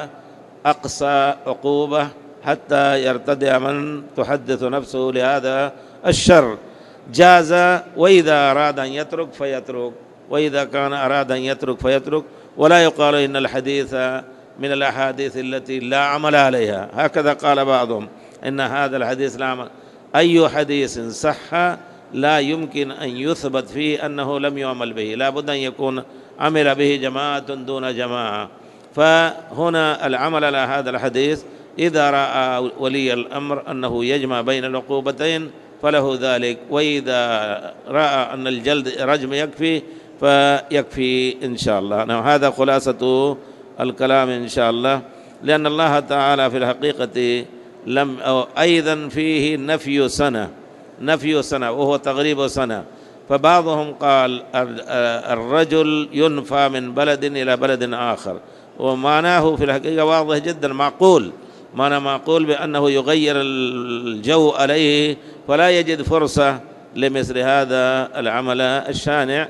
وأقصى عقوبة حتى يرتدع من تحدث نفسه لهذا الشر، جاز. وإذا أراد أن يترك فيترك، وإذا كان أراد أن يترك فيترك، ولا يقال إن الحديث من الأحاديث التي لا عمل عليها. هكذا قال بعضهم إن هذا الحديث لا عمل. أي حديث صح لا يمكن أن يثبت فيه أنه لم يعمل به، لا بد أن يكون عمل به جماعة دون جماعة. فهنا العمل على هذا الحديث إذا رأى ولي الأمر أنه يجمع بين العقوبتين فله ذلك، وإذا رأى أن الجلد رجم يكفي فيكفي إن شاء الله. هذا خلاصة الكلام إن شاء الله، لأن الله تعالى في الحقيقة لم أو أيضا فيه نفي سنة، نفي سنة وهو تغريب سنة. فبعضهم قال الرجل ينفى من بلد إلى بلد آخر، ومعناه في الحقيقة واضح جدا، معقول، معنى معقول بأنه يغير الجو عليه فلا يجد فرصة لمثل هذا العمل الشانع.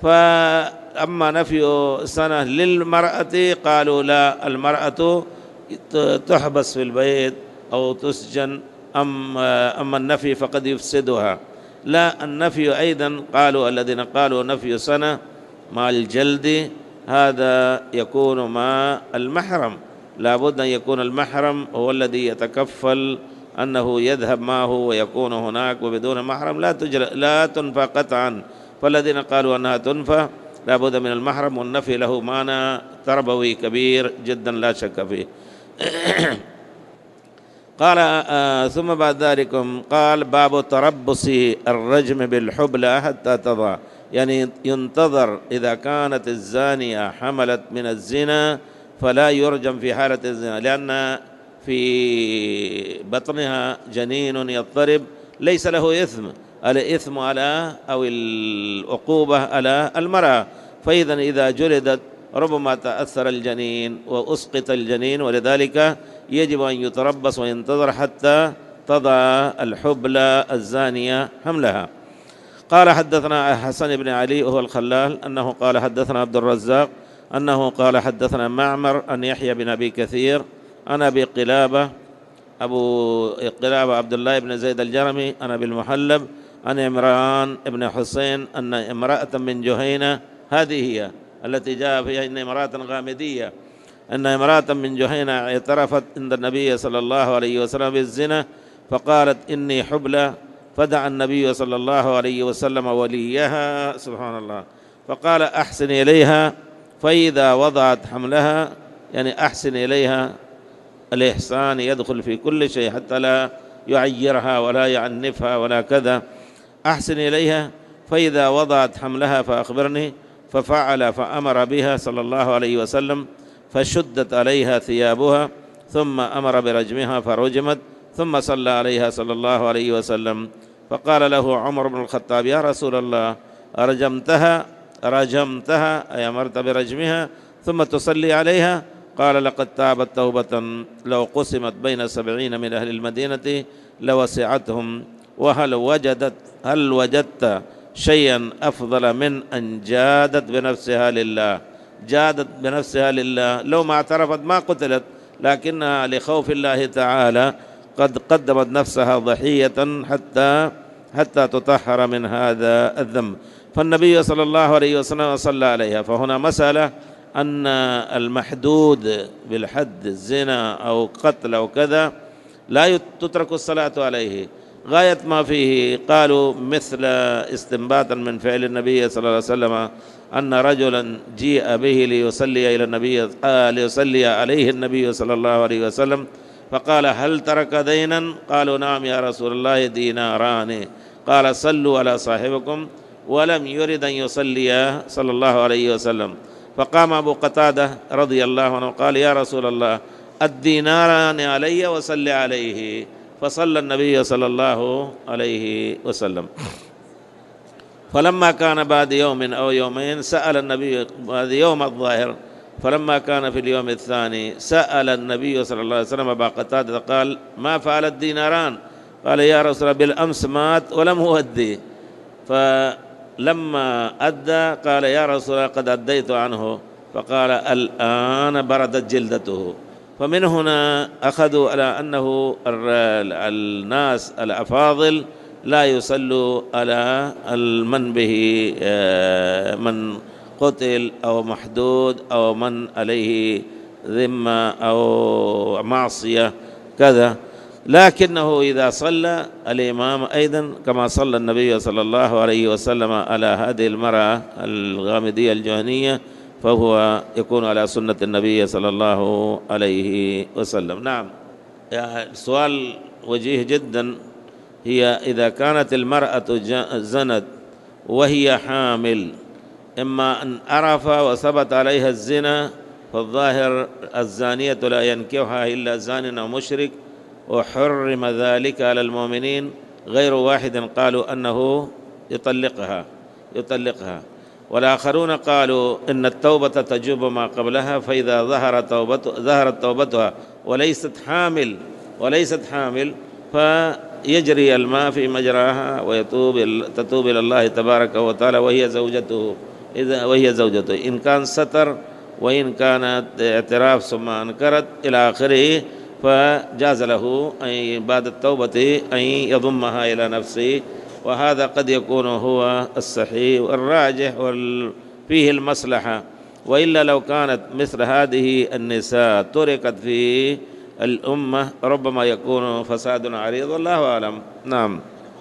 فأما نفي سنة للمرأة قالوا لا، المرأة تحبس في البيت أو تسجن، أما أما النفي فقد يفسدها. لا، النفي أيضا قالوا الذين قالوا نفي سنة مع الجلد هذا يكون مع المحرم، لا بد أن يكون المحرم هو الذي يتكفل أنه يذهب معه ويكون هناك، وبدون محرم لا تجرى لا تنفى قطعا. فالذين قالوا أنها تنفى لا بد من المحرم، والنفي له معنى تربوي كبير جدا لا شك فيه. قال آه ثم بعد ذلك قال باب تربص الرجم بالحبلى حتى تضع، يعني ينتظر إذا كانت الزانية حملت من الزنا فلا يرجم في حالة الزنا، لأن في بطنها جنين يضطرب ليس له إثم، الإثم على أو العقوبة على المرأة. فإذا إذا جلدت ربما تأثر الجنين وأسقط الجنين، ولذلك يجب أن يتربص وينتظر حتى تضع الحبلى الزانية حملها. قال حدثنا حسن بن علي وهو الخلال أنه قال حدثنا عبد الرزاق أنه قال حدثنا معمر أن يحيى بن أبي كثير أنا أبي قلابة أبو قلابة عبد الله بن زيد الجرمي أنا بالمحلب عن عمران بن حسين أن امرأة من جهينة، هذه هي التي جاء فيها إن امرأة غامدية، أن امرأة من جهينة اعترفت عند النبي صلى الله عليه وسلم بالزنا، فقالت إني حبلى، فدعا النبي صلى الله عليه وسلم وليها سبحان الله، فقال أحسن إليها، فإذا وضعت حملها، يعني أحسن إليها، الإحسان يدخل في كل شيء حتى لا يعيرها ولا يعنفها ولا كذا، أحسن إليها فإذا وضعت حملها فأخبرني، ففعل فأمر بها صلى الله عليه وسلم، فشدت عليها ثيابها، ثم أمر برجمها فرجمت، ثم صلى عليها صلى الله عليه وسلم. فقال له عمر بن الخطاب يا رسول الله أرجمتها رجمتها أي أمرت برجمها ثم تصلي عليها؟ قال لقد تابت توبة لو قسمت بين سبعين من أهل المدينة لوسعتهم، وهل وجدت هل وجدت شيئا أفضل من أن جادت بنفسها لله، جادت بنفسها لله، لو ما اعترفت ما قتلت، لكنها لخوف الله تعالى قد قدمت نفسها ضحية حتى حتى تطهر من هذا الذنب. فالنبي صلى الله عليه وسلم صلى عليها. فهنا مسألة أن المحدود بالحد الزنا أو قتل أو كذا لا تترك الصلاة عليه، غاية ما فيه قالوا مثل استنباطا من فعل النبي صلى الله عليه وسلم أن رجلا جيء به ليصلي إلى النبي آه ليصلي عليه النبي صلى الله عليه وسلم، فقال هل ترك دينا؟ قالوا نعم يا رسول الله ديناران. قال صلوا على صاحبكم، ولم يرد أن يصلي صلى الله عليه وسلم. فقام أبو قتادة رضي الله عنه قال يا رسول الله الديناران علي وصل عليه، فصلى النبي صلى الله عليه وسلم. فلما كان بعد يوم أو يومين سأل النبي، بعد يوم الظاهر، فلما كان في اليوم الثاني سأل النبي صلى الله عليه وسلم أبا قتادة قال ما فعل الديناران؟ قال يا رسول الله بالأمس مات ولم أؤدي. فلما أدى قال يا رسول الله قد أديت عنه. فقال الآن بردت جلدته. فمن هنا أخذوا على أنه الناس الأفاضل لا يصلوا على من به من قتل أو محدود أو من عليه ذمة أو معصية كذا، لكنه إذا صلى الإمام أيضا كما صلى النبي صلى الله عليه وسلم على هذه المرأة الغامدية الجهنية فهو يكون على سنة النبي صلى الله عليه وسلم. نعم، السؤال وجيه جدا. هي إذا كانت المرأة زنت وهي حامل، إما أن عرف وثبت عليها الزنا فالظاهر الزانية لا ينكحها إلا زان أو مشرك، وحرم ذلك على المؤمنين. غير واحد قالوا أنه يطلقها يطلقها والآخرون قالوا إن التوبة تجوب ما قبلها، فإذا ظهر توبته ظهرت توبتها وليست حامل وليست حامل فيجري الماء في مجراها ويتوب تتوب إلى الله تبارك وتعالى وهي زوجته إذا وهي زوجته إن كان ستر وإن كانت اعتراف ثم أنكرت إلى آخره، فجاز له أن بعد التوبة أن يضمها إلى نفسه، وهذا قد يكون هو الصحيح والراجح وفيه المصلحة. وإلا لو كانت مثل هذه النساء تركت في الأمة ربما يكون فساد عريض، والله أعلم. نعم.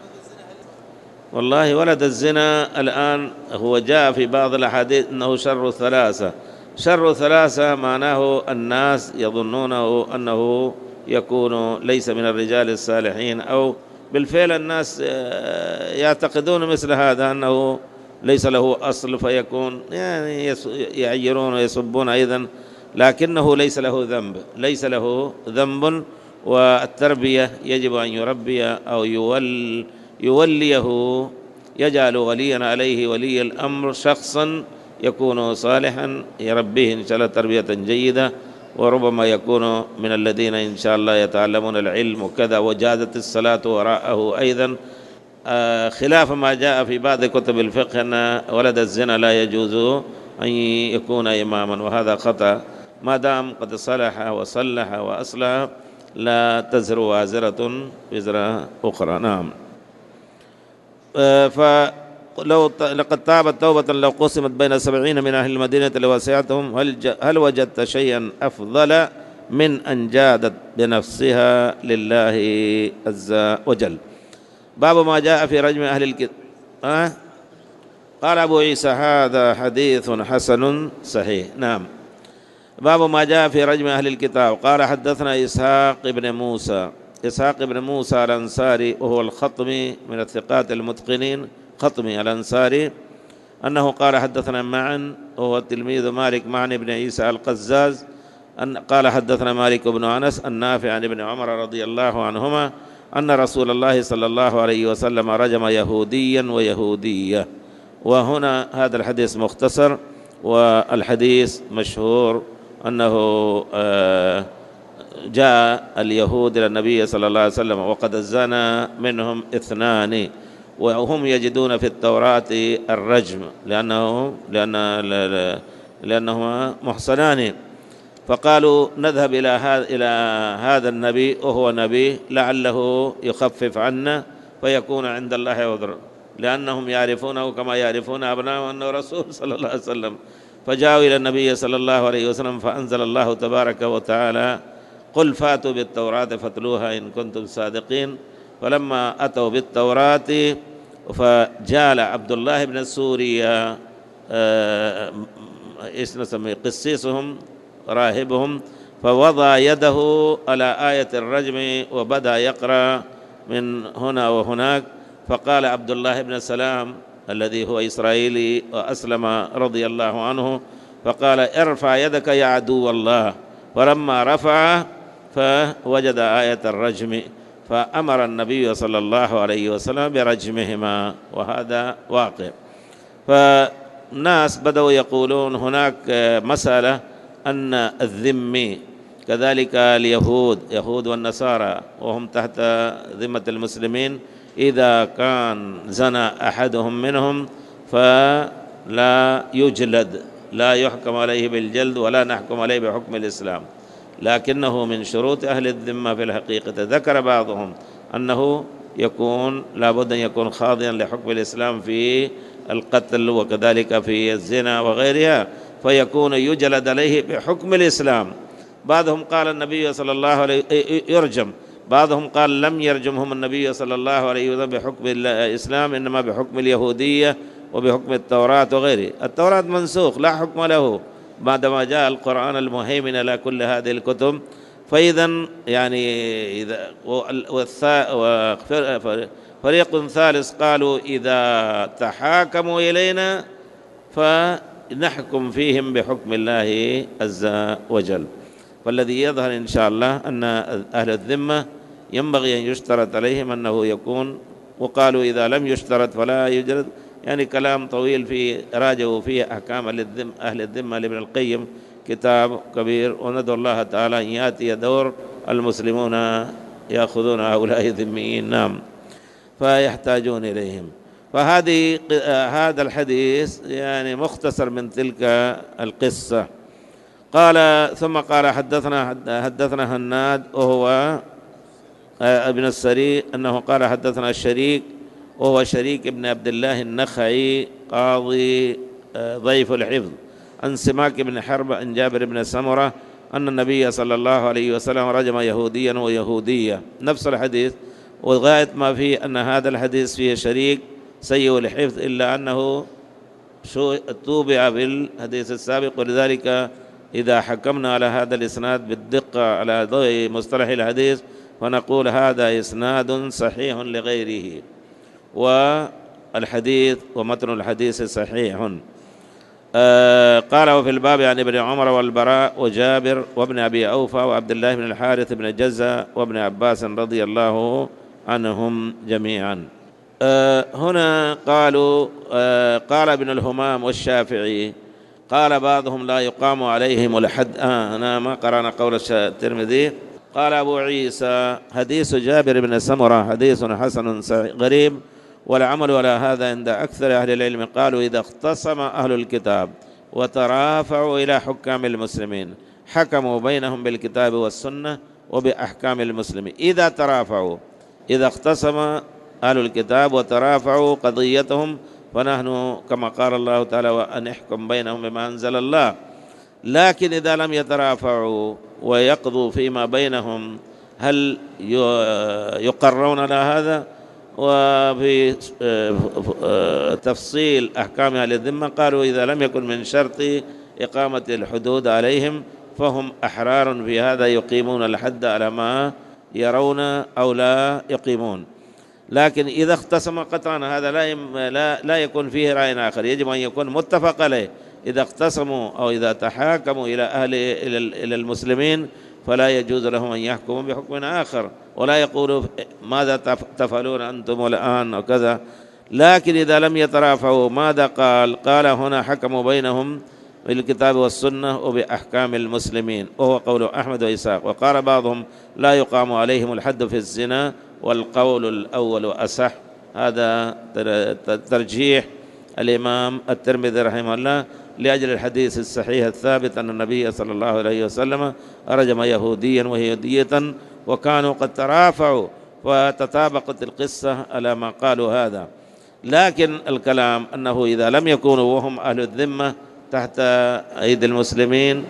والله ولد الزنا الآن هو جاء في بعض الأحاديث أنه شر ثلاثة. شر ثلاثة معناه الناس يظنونه أنه يكون ليس من الرجال الصالحين، أو بالفعل الناس يعتقدون مثل هذا أنه ليس له أصل فيكون يعني يعيرون ويسبون أيضا، لكنه ليس له ذنب ليس له ذنب والتربية يجب أن يربي أو يول يوليه يجعل وليا عليه ولي الأمر شخصا يكون صالحا يربيه إن شاء الله تربية جيدة، وربما يكون من الذين إن شاء الله يتعلمون العلم وكذا، وجازت الصلاة وراءه أيضا، خلاف ما جاء في بعض كتب الفقه أن ولد الزنا لا يجوز أن يكون إماما، وهذا خطأ. ما دام قد صلح وصلح وأصلح لا تزر وازرة وزر أخرى. نعم. فلو لقد تابت توبة لو قسمت بين سبعين من أهل المدينة لوسعتهم، هل, هل وجدت شيئا أفضل من أن جادت بنفسها لله عز وجل؟ باب ما جاء في رجم أهل الكتاب. أه؟ قال أبو عيسى هذا حديث حسن صحيح. نعم. باب ما جاء في رجم أهل الكتاب. قال حدثنا إسحاق بن موسى إسحاق بن موسى الأنصاري وهو الخطمي من الثقات المتقنين، خطمي الأنصاري، أنه قال حدثنا معا وهو تلميذ مالك معن بن عيسى القزاز، أن قال حدثنا مالك بن أنس النافع عن ابن عمر رضي الله عنهما أن رسول الله صلى الله عليه وسلم رجم يهوديا ويهودية. وهنا هذا الحديث مختصر، والحديث مشهور أنه جاء اليهود إلى النبي صلى الله عليه وسلم وقد زنى منهم اثنان، وهم يجدون في التوراة الرجم لأنه لأن لأنهما محصنان، فقالوا نذهب إلى هذا إلى هذا النبي وهو نبي لعله يخفف عنا فيكون عند الله عذر، لأنهم يعرفونه كما يعرفون أبناءهم أنه رسول صلى الله عليه وسلم. فجاءوا إلى النبي صلى الله عليه وسلم فأنزل الله تبارك وتعالى قل فاتوا بالتوراة فاتلوها إن كنتم صادقين. فلما أتوا بالتوراة فجال عبد الله بن سوريا ايش نسميه قسيسهم راهبهم فوضع يده على آية الرجم وبدأ يقرأ من هنا وهناك. فقال عبد الله بن سلام الذي هو إسرائيلي وأسلم رضي الله عنه، فقال: ارفع يدك يا عدو الله. فلما رفع فوجد آية الرجم، فأمر النبي صلى الله عليه وسلم برجمهما، وهذا واقع. فالناس بدأوا يقولون هناك مسألة أن الذمي كذلك اليهود يهود والنصارى وهم تحت ذمة المسلمين، إذا كان زنى أحدهم منهم فلا يجلد، لا يحكم عليه بالجلد ولا نحكم عليه بحكم الإسلام، لكنه من شروط أهل الذمة في الحقيقة. ذكر بعضهم أنه يكون لابد أن يكون خاضعا لحكم الإسلام في القتل وكذلك في الزنا وغيرها، فيكون يجلد عليه بحكم الإسلام. بعضهم قال النبي صلى الله عليه وسلم يرجم، بعضهم قال لم يرجمهم النبي صلى الله عليه وسلم بحكم الإسلام، إنما بحكم اليهودية وبحكم التوراة وغيره. التوراة منسوخ لا حكم له بعدما جاء القرآن المهيمن على كل هذه الكتب. فإذا يعني إذا فريق ثالث قالوا إذا تحاكموا إلينا فنحكم فيهم بحكم الله عز وجل. فالذي يظهر إن شاء الله أن أهل الذمة ينبغي أن يشترط عليهم أنه يكون، وقالوا إذا لم يشترط فلا يجلد، يعني كلام طويل في راجعوا فيه أحكام أهل الذمة لابن القيم، كتاب كبير. وندعو الله تعالى أن يأتي دور المسلمون يأخذون هؤلاء الذميين، نعم، فيحتاجون إليهم. فهذه هذا الحديث يعني مختصر من تلك القصة. قال ثم قال حدثنا حدثنا هناد وهو ابن السري أنه قال حدثنا الشريك وهو شريك ابن عبد الله النخعي قاضي ضيف الحفظ، عن سماك بن حرب عن جابر بن سمرة أن النبي صلى الله عليه وسلم رجم يهوديا ويهودية، نفس الحديث. وغاية ما فيه أن هذا الحديث فيه شريك سيء الحفظ، إلا أنه توبع بالحديث السابق، ولذلك إذا حكمنا على هذا الإسناد بالدقة على ضوء مصطلح الحديث فنقول هذا إسناد صحيح لغيره، والحديث ومتن الحديث صحيح. آه قال وفي الباب عن ابن عمر والبراء وجابر وابن أبي أوفى وعبد الله بن الحارث بن جزة وابن عباس رضي الله عنهم جميعا. آه هنا قالوا آه قال ابن الهمام والشافعي قال بعضهم لا يقام عليهم الحد. آه أنا ما قرأنا قول الترمذي. قال أبو عيسى حديث جابر بن سمرة حديث حسن غريب، والعمل على هذا عند أكثر أهل العلم. قالوا إذا اختصم أهل الكتاب وترافعوا إلى حكام المسلمين حكموا بينهم بالكتاب والسنة وبأحكام المسلمين. إذا ترافعوا، إذا اختصم أهل الكتاب وترافعوا قضيتهم فنحن كما قال الله تعالى وأن احكم بينهم بما أنزل الله. لكن إذا لم يترافعوا ويقضوا فيما بينهم هل يقرون على هذا؟ وفي تفصيل أحكام أهل الذمة قالوا إذا لم يكن من شرط إقامة الحدود عليهم فهم أحرار في هذا، يقيمون الحد على ما يرون أو لا يقيمون. لكن إذا اختصم قطعا هذا لا لا لا يكون فيه رأي آخر، يجب أن يكون متفق عليه. إذا اختصموا أو إذا تحاكموا إلى أهل إلى المسلمين فلا يجوز لهم أن يحكموا بحكم آخر، ولا يقولوا ماذا تفعلون أنتم الآن وكذا. لكن إذا لم يترافعوا ماذا قال؟ قال هنا حكموا بينهم بالكتاب والسنة وبأحكام المسلمين، وهو قول أحمد وإسحاق. وقال بعضهم لا يقام عليهم الحد في الزنا، والقول الأول أصح. هذا ترجيح الإمام الترمذي رحمه الله لأجل الحديث الصحيح الثابت أن النبي صلى الله عليه وسلم رجم يهوديا ويهودية وكانوا قد ترافعوا، وتطابقت القصة على ما قالوا هذا. لكن الكلام أنه إذا لم يكونوا وهم أهل الذمة تحت أيدي المسلمين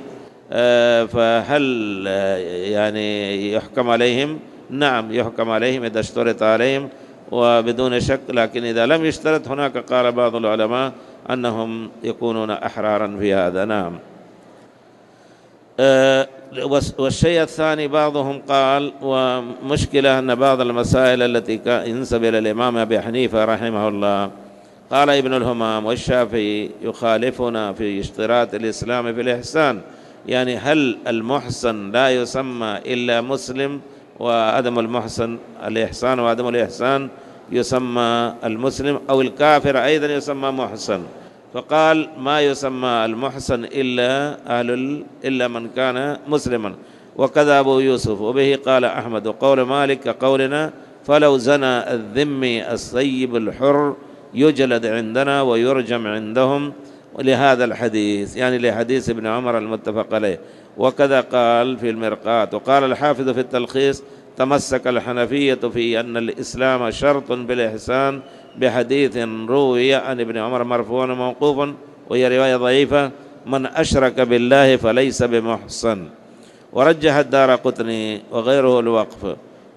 فهل يعني يحكم عليهم؟ نعم يحكم عليهم إذا اشترط عليهم وبدون شك. لكن إذا لم يشترط هناك قال بعض العلماء أنهم يكونون أحرارا في هذا. نعم. والشيء الثاني بعضهم قال ومشكلة أن بعض المسائل التي ينسب إلى الإمام أبي حنيفة رحمه الله قال ابن الهمام والشافعي يخالفنا في اشتراط الإسلام في الإحسان، يعني هل المحسن لا يسمى إلا مسلم وعدم المحسن الإحسان وعدم الإحسان يسمى المسلم، أو الكافر أيضا يسمى محسن؟ فقال ما يسمى المحسن إلا أهل إلا من كان مسلما، وكذا أبو يوسف. وبه قال أحمد، وقول مالك كقولنا فلو زنى الذمي السيب الحر يجلد عندنا ويرجم عندهم، ولهذا الحديث يعني لحديث ابن عمر المتفق عليه. وكذا قال في المرقاة. وقال الحافظ في التلخيص تمسك الحنفية في أن الإسلام شرط بالإحسان بحديث روي عن ابن عمر مرفوعا موقوفا، وهي رواية ضعيفة: من أشرك بالله فليس بمحسن. ورجح الدارقطني وغيره الوقف.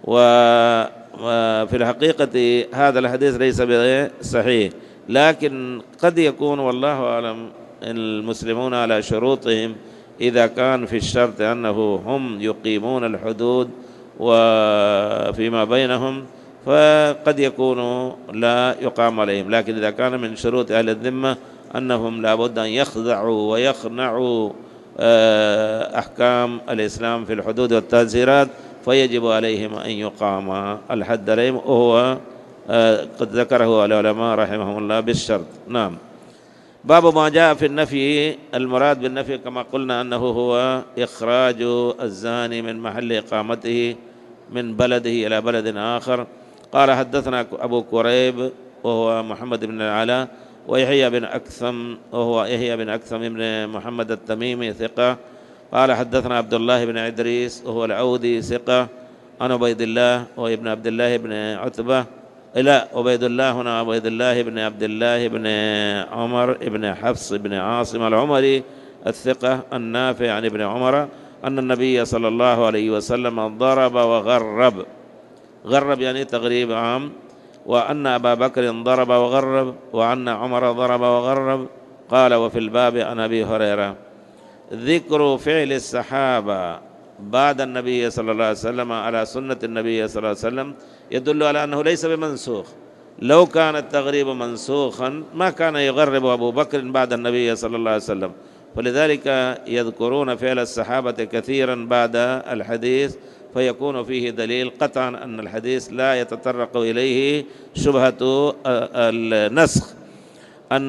وفي الحقيقة هذا الحديث ليس بصحيح، لكن قد يكون والله أعلم المسلمون على شروطهم إذا كان في الشرط أنه هم يقيمون الحدود وفيما بينهم فقد يكونوا لا يقام عليهم، لكن إذا كان من شروط أهل الذمة أنهم لابد أن يخضعوا ويخنعوا أحكام الإسلام في الحدود والتنزيلات، فيجب عليهم أن يقام الحد عليهم، وهو قد ذكره العلماء رحمهم الله بالشرط. نعم. باب ما جاء في النفي. المراد بالنفي كما قلنا أنه هو إخراج الزاني من محل إقامته من بلده إلى بلد آخر. قال حدثنا أبو كريب وهو محمد بن العلاء، ويحيى بن أكثم وهو يحيى بن أكثم بن محمد التميمي ثقة. قال حدثنا عبد الله بن إدريس وهو العودي ثقة، عن عبيد الله وابن عبد الله بن عتبة لا عبيد الله هنا عبيد الله بن عبد الله بن عمر بن حفص بن عاصم العمري الثقة النافع عن ابن عمر أن النبي صلى الله عليه وسلم ضرب وغرب. غرب يعني تغريب عام. وأن أبا بكر ضرب وغرب، وأن عمر ضرب وغرب. قال وفي الباب عن أبي هريرة. ذكر فعل الصحابة بعد النبي صلى الله عليه وسلم على سنة النبي صلى الله عليه وسلم يدل على أنه ليس بمنسوخ. لو كان التغريب منسوخا ما كان يغرب أبو بكر بعد النبي صلى الله عليه وسلم، فلذلك يذكرون فعل الصحابة كثيرا بعد الحديث، فيكون فيه دليل قطعا أن الحديث لا يتطرق إليه شبهة النسخ. أن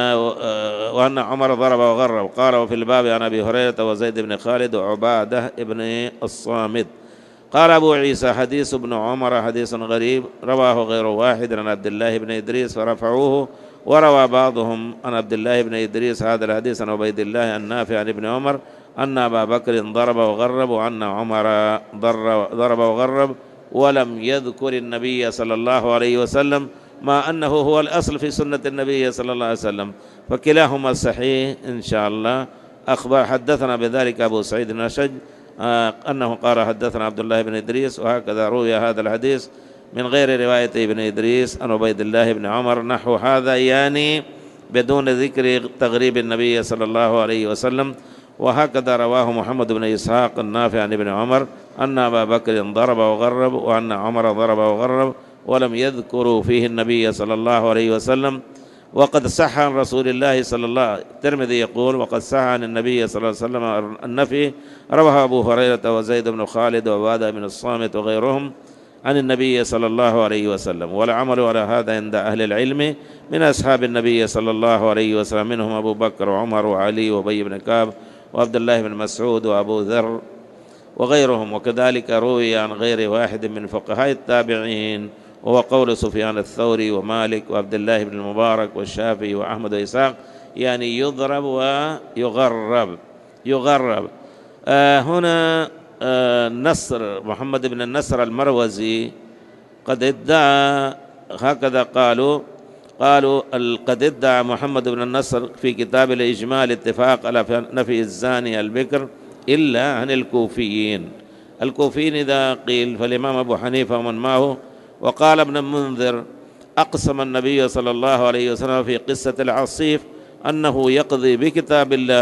وأن عمر ضرب وغرب. قال وفي الباب عن أبي هريرة وزيد بن خالد وعبادة بن الصامت. قال أبو عيسى حديث ابن عمر حديث غريب، رواه غير واحد عن عبد الله بن إدريس فرفعوه، وروى بعضهم عن عبد الله بن إدريس هذا الحديث عن عبيد الله النافع عن ابن عمر أن أبا بكر ضرب وغرب، وأن عمر ضرب وغرب، ولم يذكر النبي صلى الله عليه وسلم، مع أنه هو الأصل في سنة النبي صلى الله عليه وسلم، فكلاهما صحيح إن شاء الله. أخبر حدثنا بذلك أبو سعيد الأشج آه أنه قال حدثنا عبد الله بن إدريس، وهكذا روي هذا الحديث من غير رواية ابن إدريس عن عبيد الله بن عمر نحو هذا، يعني بدون ذكر تغريب النبي صلى الله عليه وسلم. وهكذا رواه محمد بن إسحاق النافع عن ابن عمر أن أبا بكر ضرب وغرب، وأن عمر ضرب وغرب، ولم يذكروا فيه النبي صلى الله عليه وسلم. وقد صح عن رسول الله صلى الله عليه وسلم. الترمذي يقول وقد صح عن النبي صلى الله عليه وسلم النفي، رواه أبو هريرة وزيد بن خالد وعبادة بن الصامت وغيرهم عن النبي صلى الله عليه وسلم. والعمل على هذا عند أهل العلم من أصحاب النبي صلى الله عليه وسلم، منهم أبو بكر وعمر وعلي وأبي بن كعب وعبد الله بن مسعود وأبو ذر وغيرهم. وكذلك روي عن غير واحد من فقهاء التابعين، وهو قول سفيان الثوري ومالك وعبد الله بن المبارك والشافعي وأحمد وإسحاق، يعني يضرب ويغرب يغرب. آه هنا آه نصر محمد بن النصر المروزي قد ادعى هكذا، قالوا قالوا قد ادعى محمد بن النصر في كتاب الإجمال اتفاق على نفي الزاني البكر إلا عن الكوفيين. الكوفيين إذا قيل فالإمام أبو حنيفة ومن معه. وقال ابن المنذر أقسم النبي صلى الله عليه وسلم في قصة العصيف أنه يقضي بكتاب الله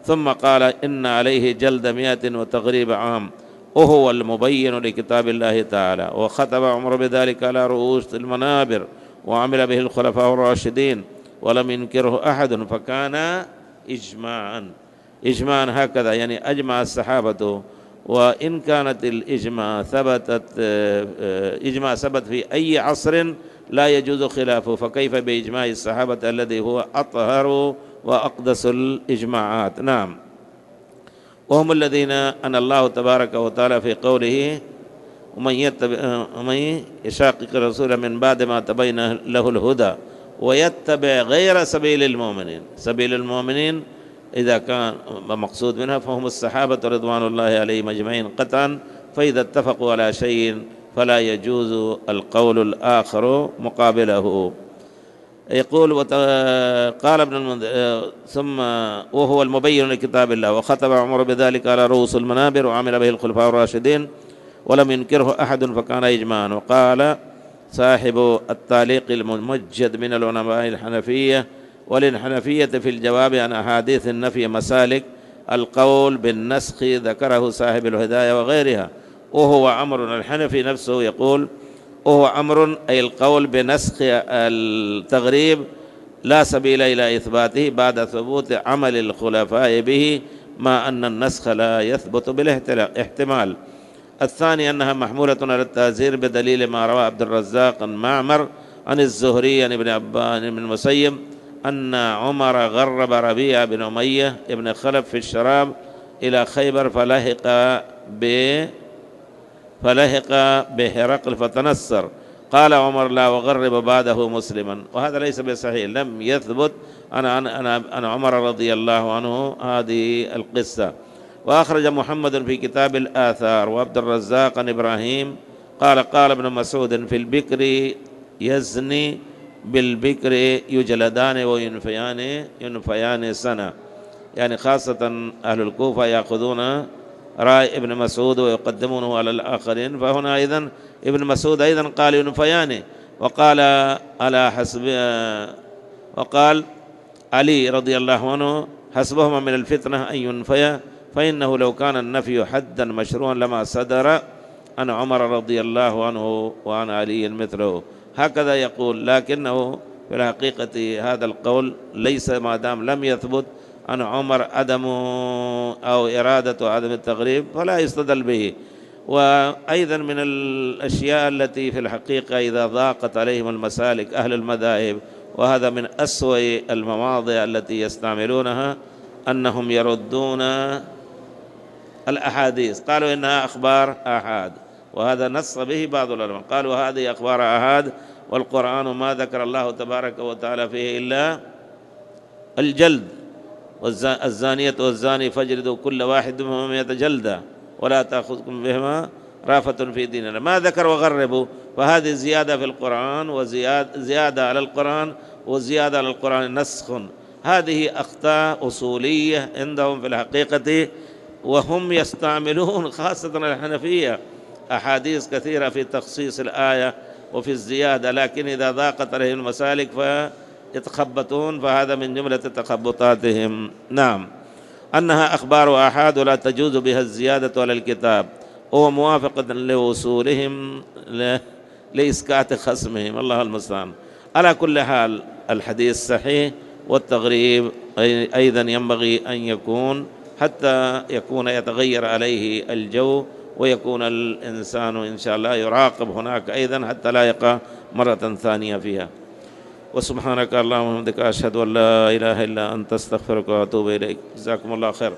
ثم قال إن عليه جلد مئة وتغريب عام، وهو المبين لكتاب الله تعالى. وختم عمر بذلك على رؤوس المنابر، وعمل به الخلفاء الراشدين ولم ينكره أحد، فكان إجماعا. إجماعا هكذا يعني أجمع الصحابة، وإن كانت الإجماع ثبتت إجماع ثبت في أي عصر لا يجوز خلافه، فكيف بإجماع الصحابة الذي هو أطهر وأقدس الإجماعات؟ نعم. وهم الذين أن الله تبارك وتعالى في قوله ومن يتبع ومن يشاقق الرسول من بعد ما تبين له الهدى ويتبع غير سبيل المؤمنين. سبيل المؤمنين إذا كان مقصود منها فهم الصحابة رضوان الله عليهم أجمعين قطعا، فإذا اتفقوا على شيء فلا يجوز القول الآخر مقابله. يقول قال ابن المنذر ثم وهو المبين لكتاب الله، وختم عمر بذلك على رؤوس المنابر، وعمل به الخلفاء الراشدين ولم ينكره أحد، فكان إجماعا. وقال صاحب التعليق الممجد من العلماء الحنفية وللحنفية في الجواب عن أحاديث النفي مسالك، القول بالنسخ ذكره صاحب الهداية وغيرها، وهو أمر الحنفي نفسه يقول وهو أمر أي القول بنسخ التغريب لا سبيل إلى إثباته بعد ثبوت عمل الخلفاء به، ما أن النسخ لا يثبت بالاحتمال. الثاني أنها محمولة على التعزير بدليل ما روى عبد الرزاق عن معمر عن الزهري عن ابن عبان بن المسيب أن عمر غرب ربيع بن أمية ابن خلف في الشراب إلى خيبر، فلحق ب فلحق بهرقل فتنصر. قال عمر لا وغرب بعده مسلما، وهذا ليس بصحيح، لم يثبت أنا أنا أنا عمر رضي الله عنه هذه القصة. وأخرج محمد في كتاب الآثار وعبد الرزاق عن إبراهيم قال قال ابن مسعود في البكر يزني بالبكر يجلدان وينفيان ينفيان سنة، يعني خاصة أهل الكوفة يأخذون رأي ابن مسعود ويقدمونه على الآخرين، فهنا أيضا ابن مسعود أيضا قال ينفيان، وقال على حسب وقال علي رضي الله عنه حسبهما من الفتنة أن ينفيا، فإنه لو كان النفي حدا مشروعا لما صدر عن عمر رضي الله عنه وعن علي مثله. هكذا يقول، لكنه في الحقيقة هذا القول ليس ما دام لم يثبت عن عمر عدم أو إرادة عدم التغريب فلا يستدل به. وأيضا من الأشياء التي في الحقيقة إذا ضاقت عليهم المسالك أهل المذاهب، وهذا من أسوأ المواضع التي يستعملونها، أنهم يردون الأحاديث، قالوا إنها أخبار آحاد، وهذا نص به بعض العلماء، قالوا هذه أخبار آحاد والقرآن ما ذكر الله تبارك وتعالى فيه إلا الجلد، والزانية والزاني فاجلدوا كل واحد منهم مئة جلدة ولا تأخذكم بهما رافة في ديننا، ما ذكر وغربوا، فهذه زيادة في القرآن وزيادة زيادة على القرآن وزيادة على القرآن نسخ. هذه أخطاء أصولية عندهم في الحقيقة، وهم يستعملون خاصة الحنفية أحاديث كثيرة في تخصيص الآية وفي الزيادة، لكن إذا ضاقت عليهم المسالك فيتخبطون، فهذا من جملة تخبطاتهم. نعم. أنها أخبار آحاد ولا تجوز بها الزيادة على الكتاب، وهو موافقة لوصولهم لإسكات خصمهم، الله المستعان. على كل حال الحديث صحيح، والتغريب أيضا ينبغي أن يكون حتى يكون يتغير عليه الجو، ويكون الإنسان إن شاء الله يراقب هناك أيضا حتى لا يقع مرة ثانية فيها. وسبحانك اللهم وبحمدك أشهد أن لا إله إلا أنت أستغفرك وأتوب إليك. جزاكم الله خير.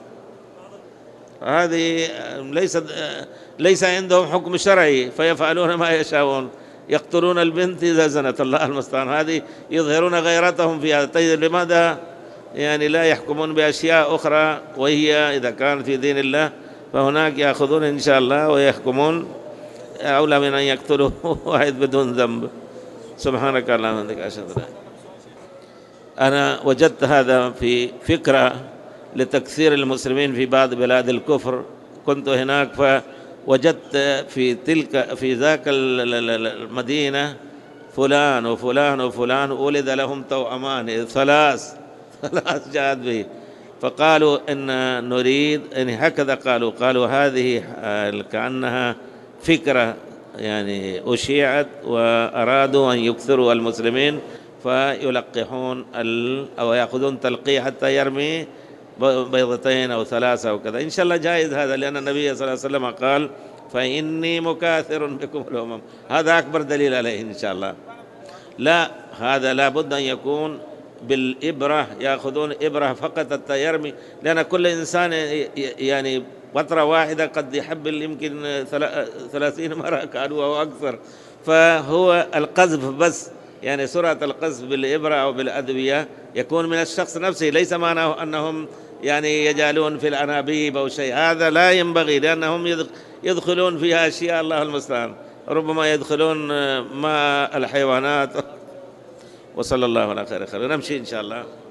هذه ليس ليس عندهم حكم شرعي فيفعلون ما يشاءون، يقتلون البنت إذا زنت، الله المستعان. هذه يظهرون غيرتهم في هذا. طيب لماذا يعني لا يحكمون بأشياء أخرى وهي إذا كانت في دين الله؟ فهناك يأخذون إن شاء الله ويحكمون، أولى من أن يقتلوا واحد بدون ذنب. سبحانك اللهم وبحمدك أشهد أن لا إله إلا أنت. أنا وجدت هذا في فكرة لتكثير المسلمين في بعض بلاد الكفر، كنت هناك فوجدت في تلك في ذاك المدينة فلان وفلان وفلان ولد لهم توأمان ثلاث ثلاث جاءت به، فقالوا إن نريد إن هكذا قالوا قالوا هذه كأنها فكرة يعني أشيعت، وأرادوا أن يكثروا المسلمين فيلقحون أو يأخذون تلقيح حتى يرمي بيضتين أو ثلاثة وكذا. إن شاء الله جائز هذا، لأن النبي صلى الله عليه وسلم قال فإني مكاثر بكم الأمم، هذا أكبر دليل عليه إن شاء الله. لا، هذا لا بد أن يكون بالإبرة، يأخذون إبرة فقط حتى يرمي، لأن كل إنسان يعني قطرة واحدة قد يحبل يمكن ثلاثين مرة قالوا أو أكثر، فهو القذف بس، يعني سرعة القذف بالإبرة أو بالأدوية يكون من الشخص نفسه، ليس معناه أنهم يعني يجعلون في الأنابيب أو شيء، هذا لا ينبغي، لأنهم يدخلون فيها أشياء الله المستعان، ربما يدخلون مع الحيوانات. وصلى الله على خير خير. نمشي إن شاء الله.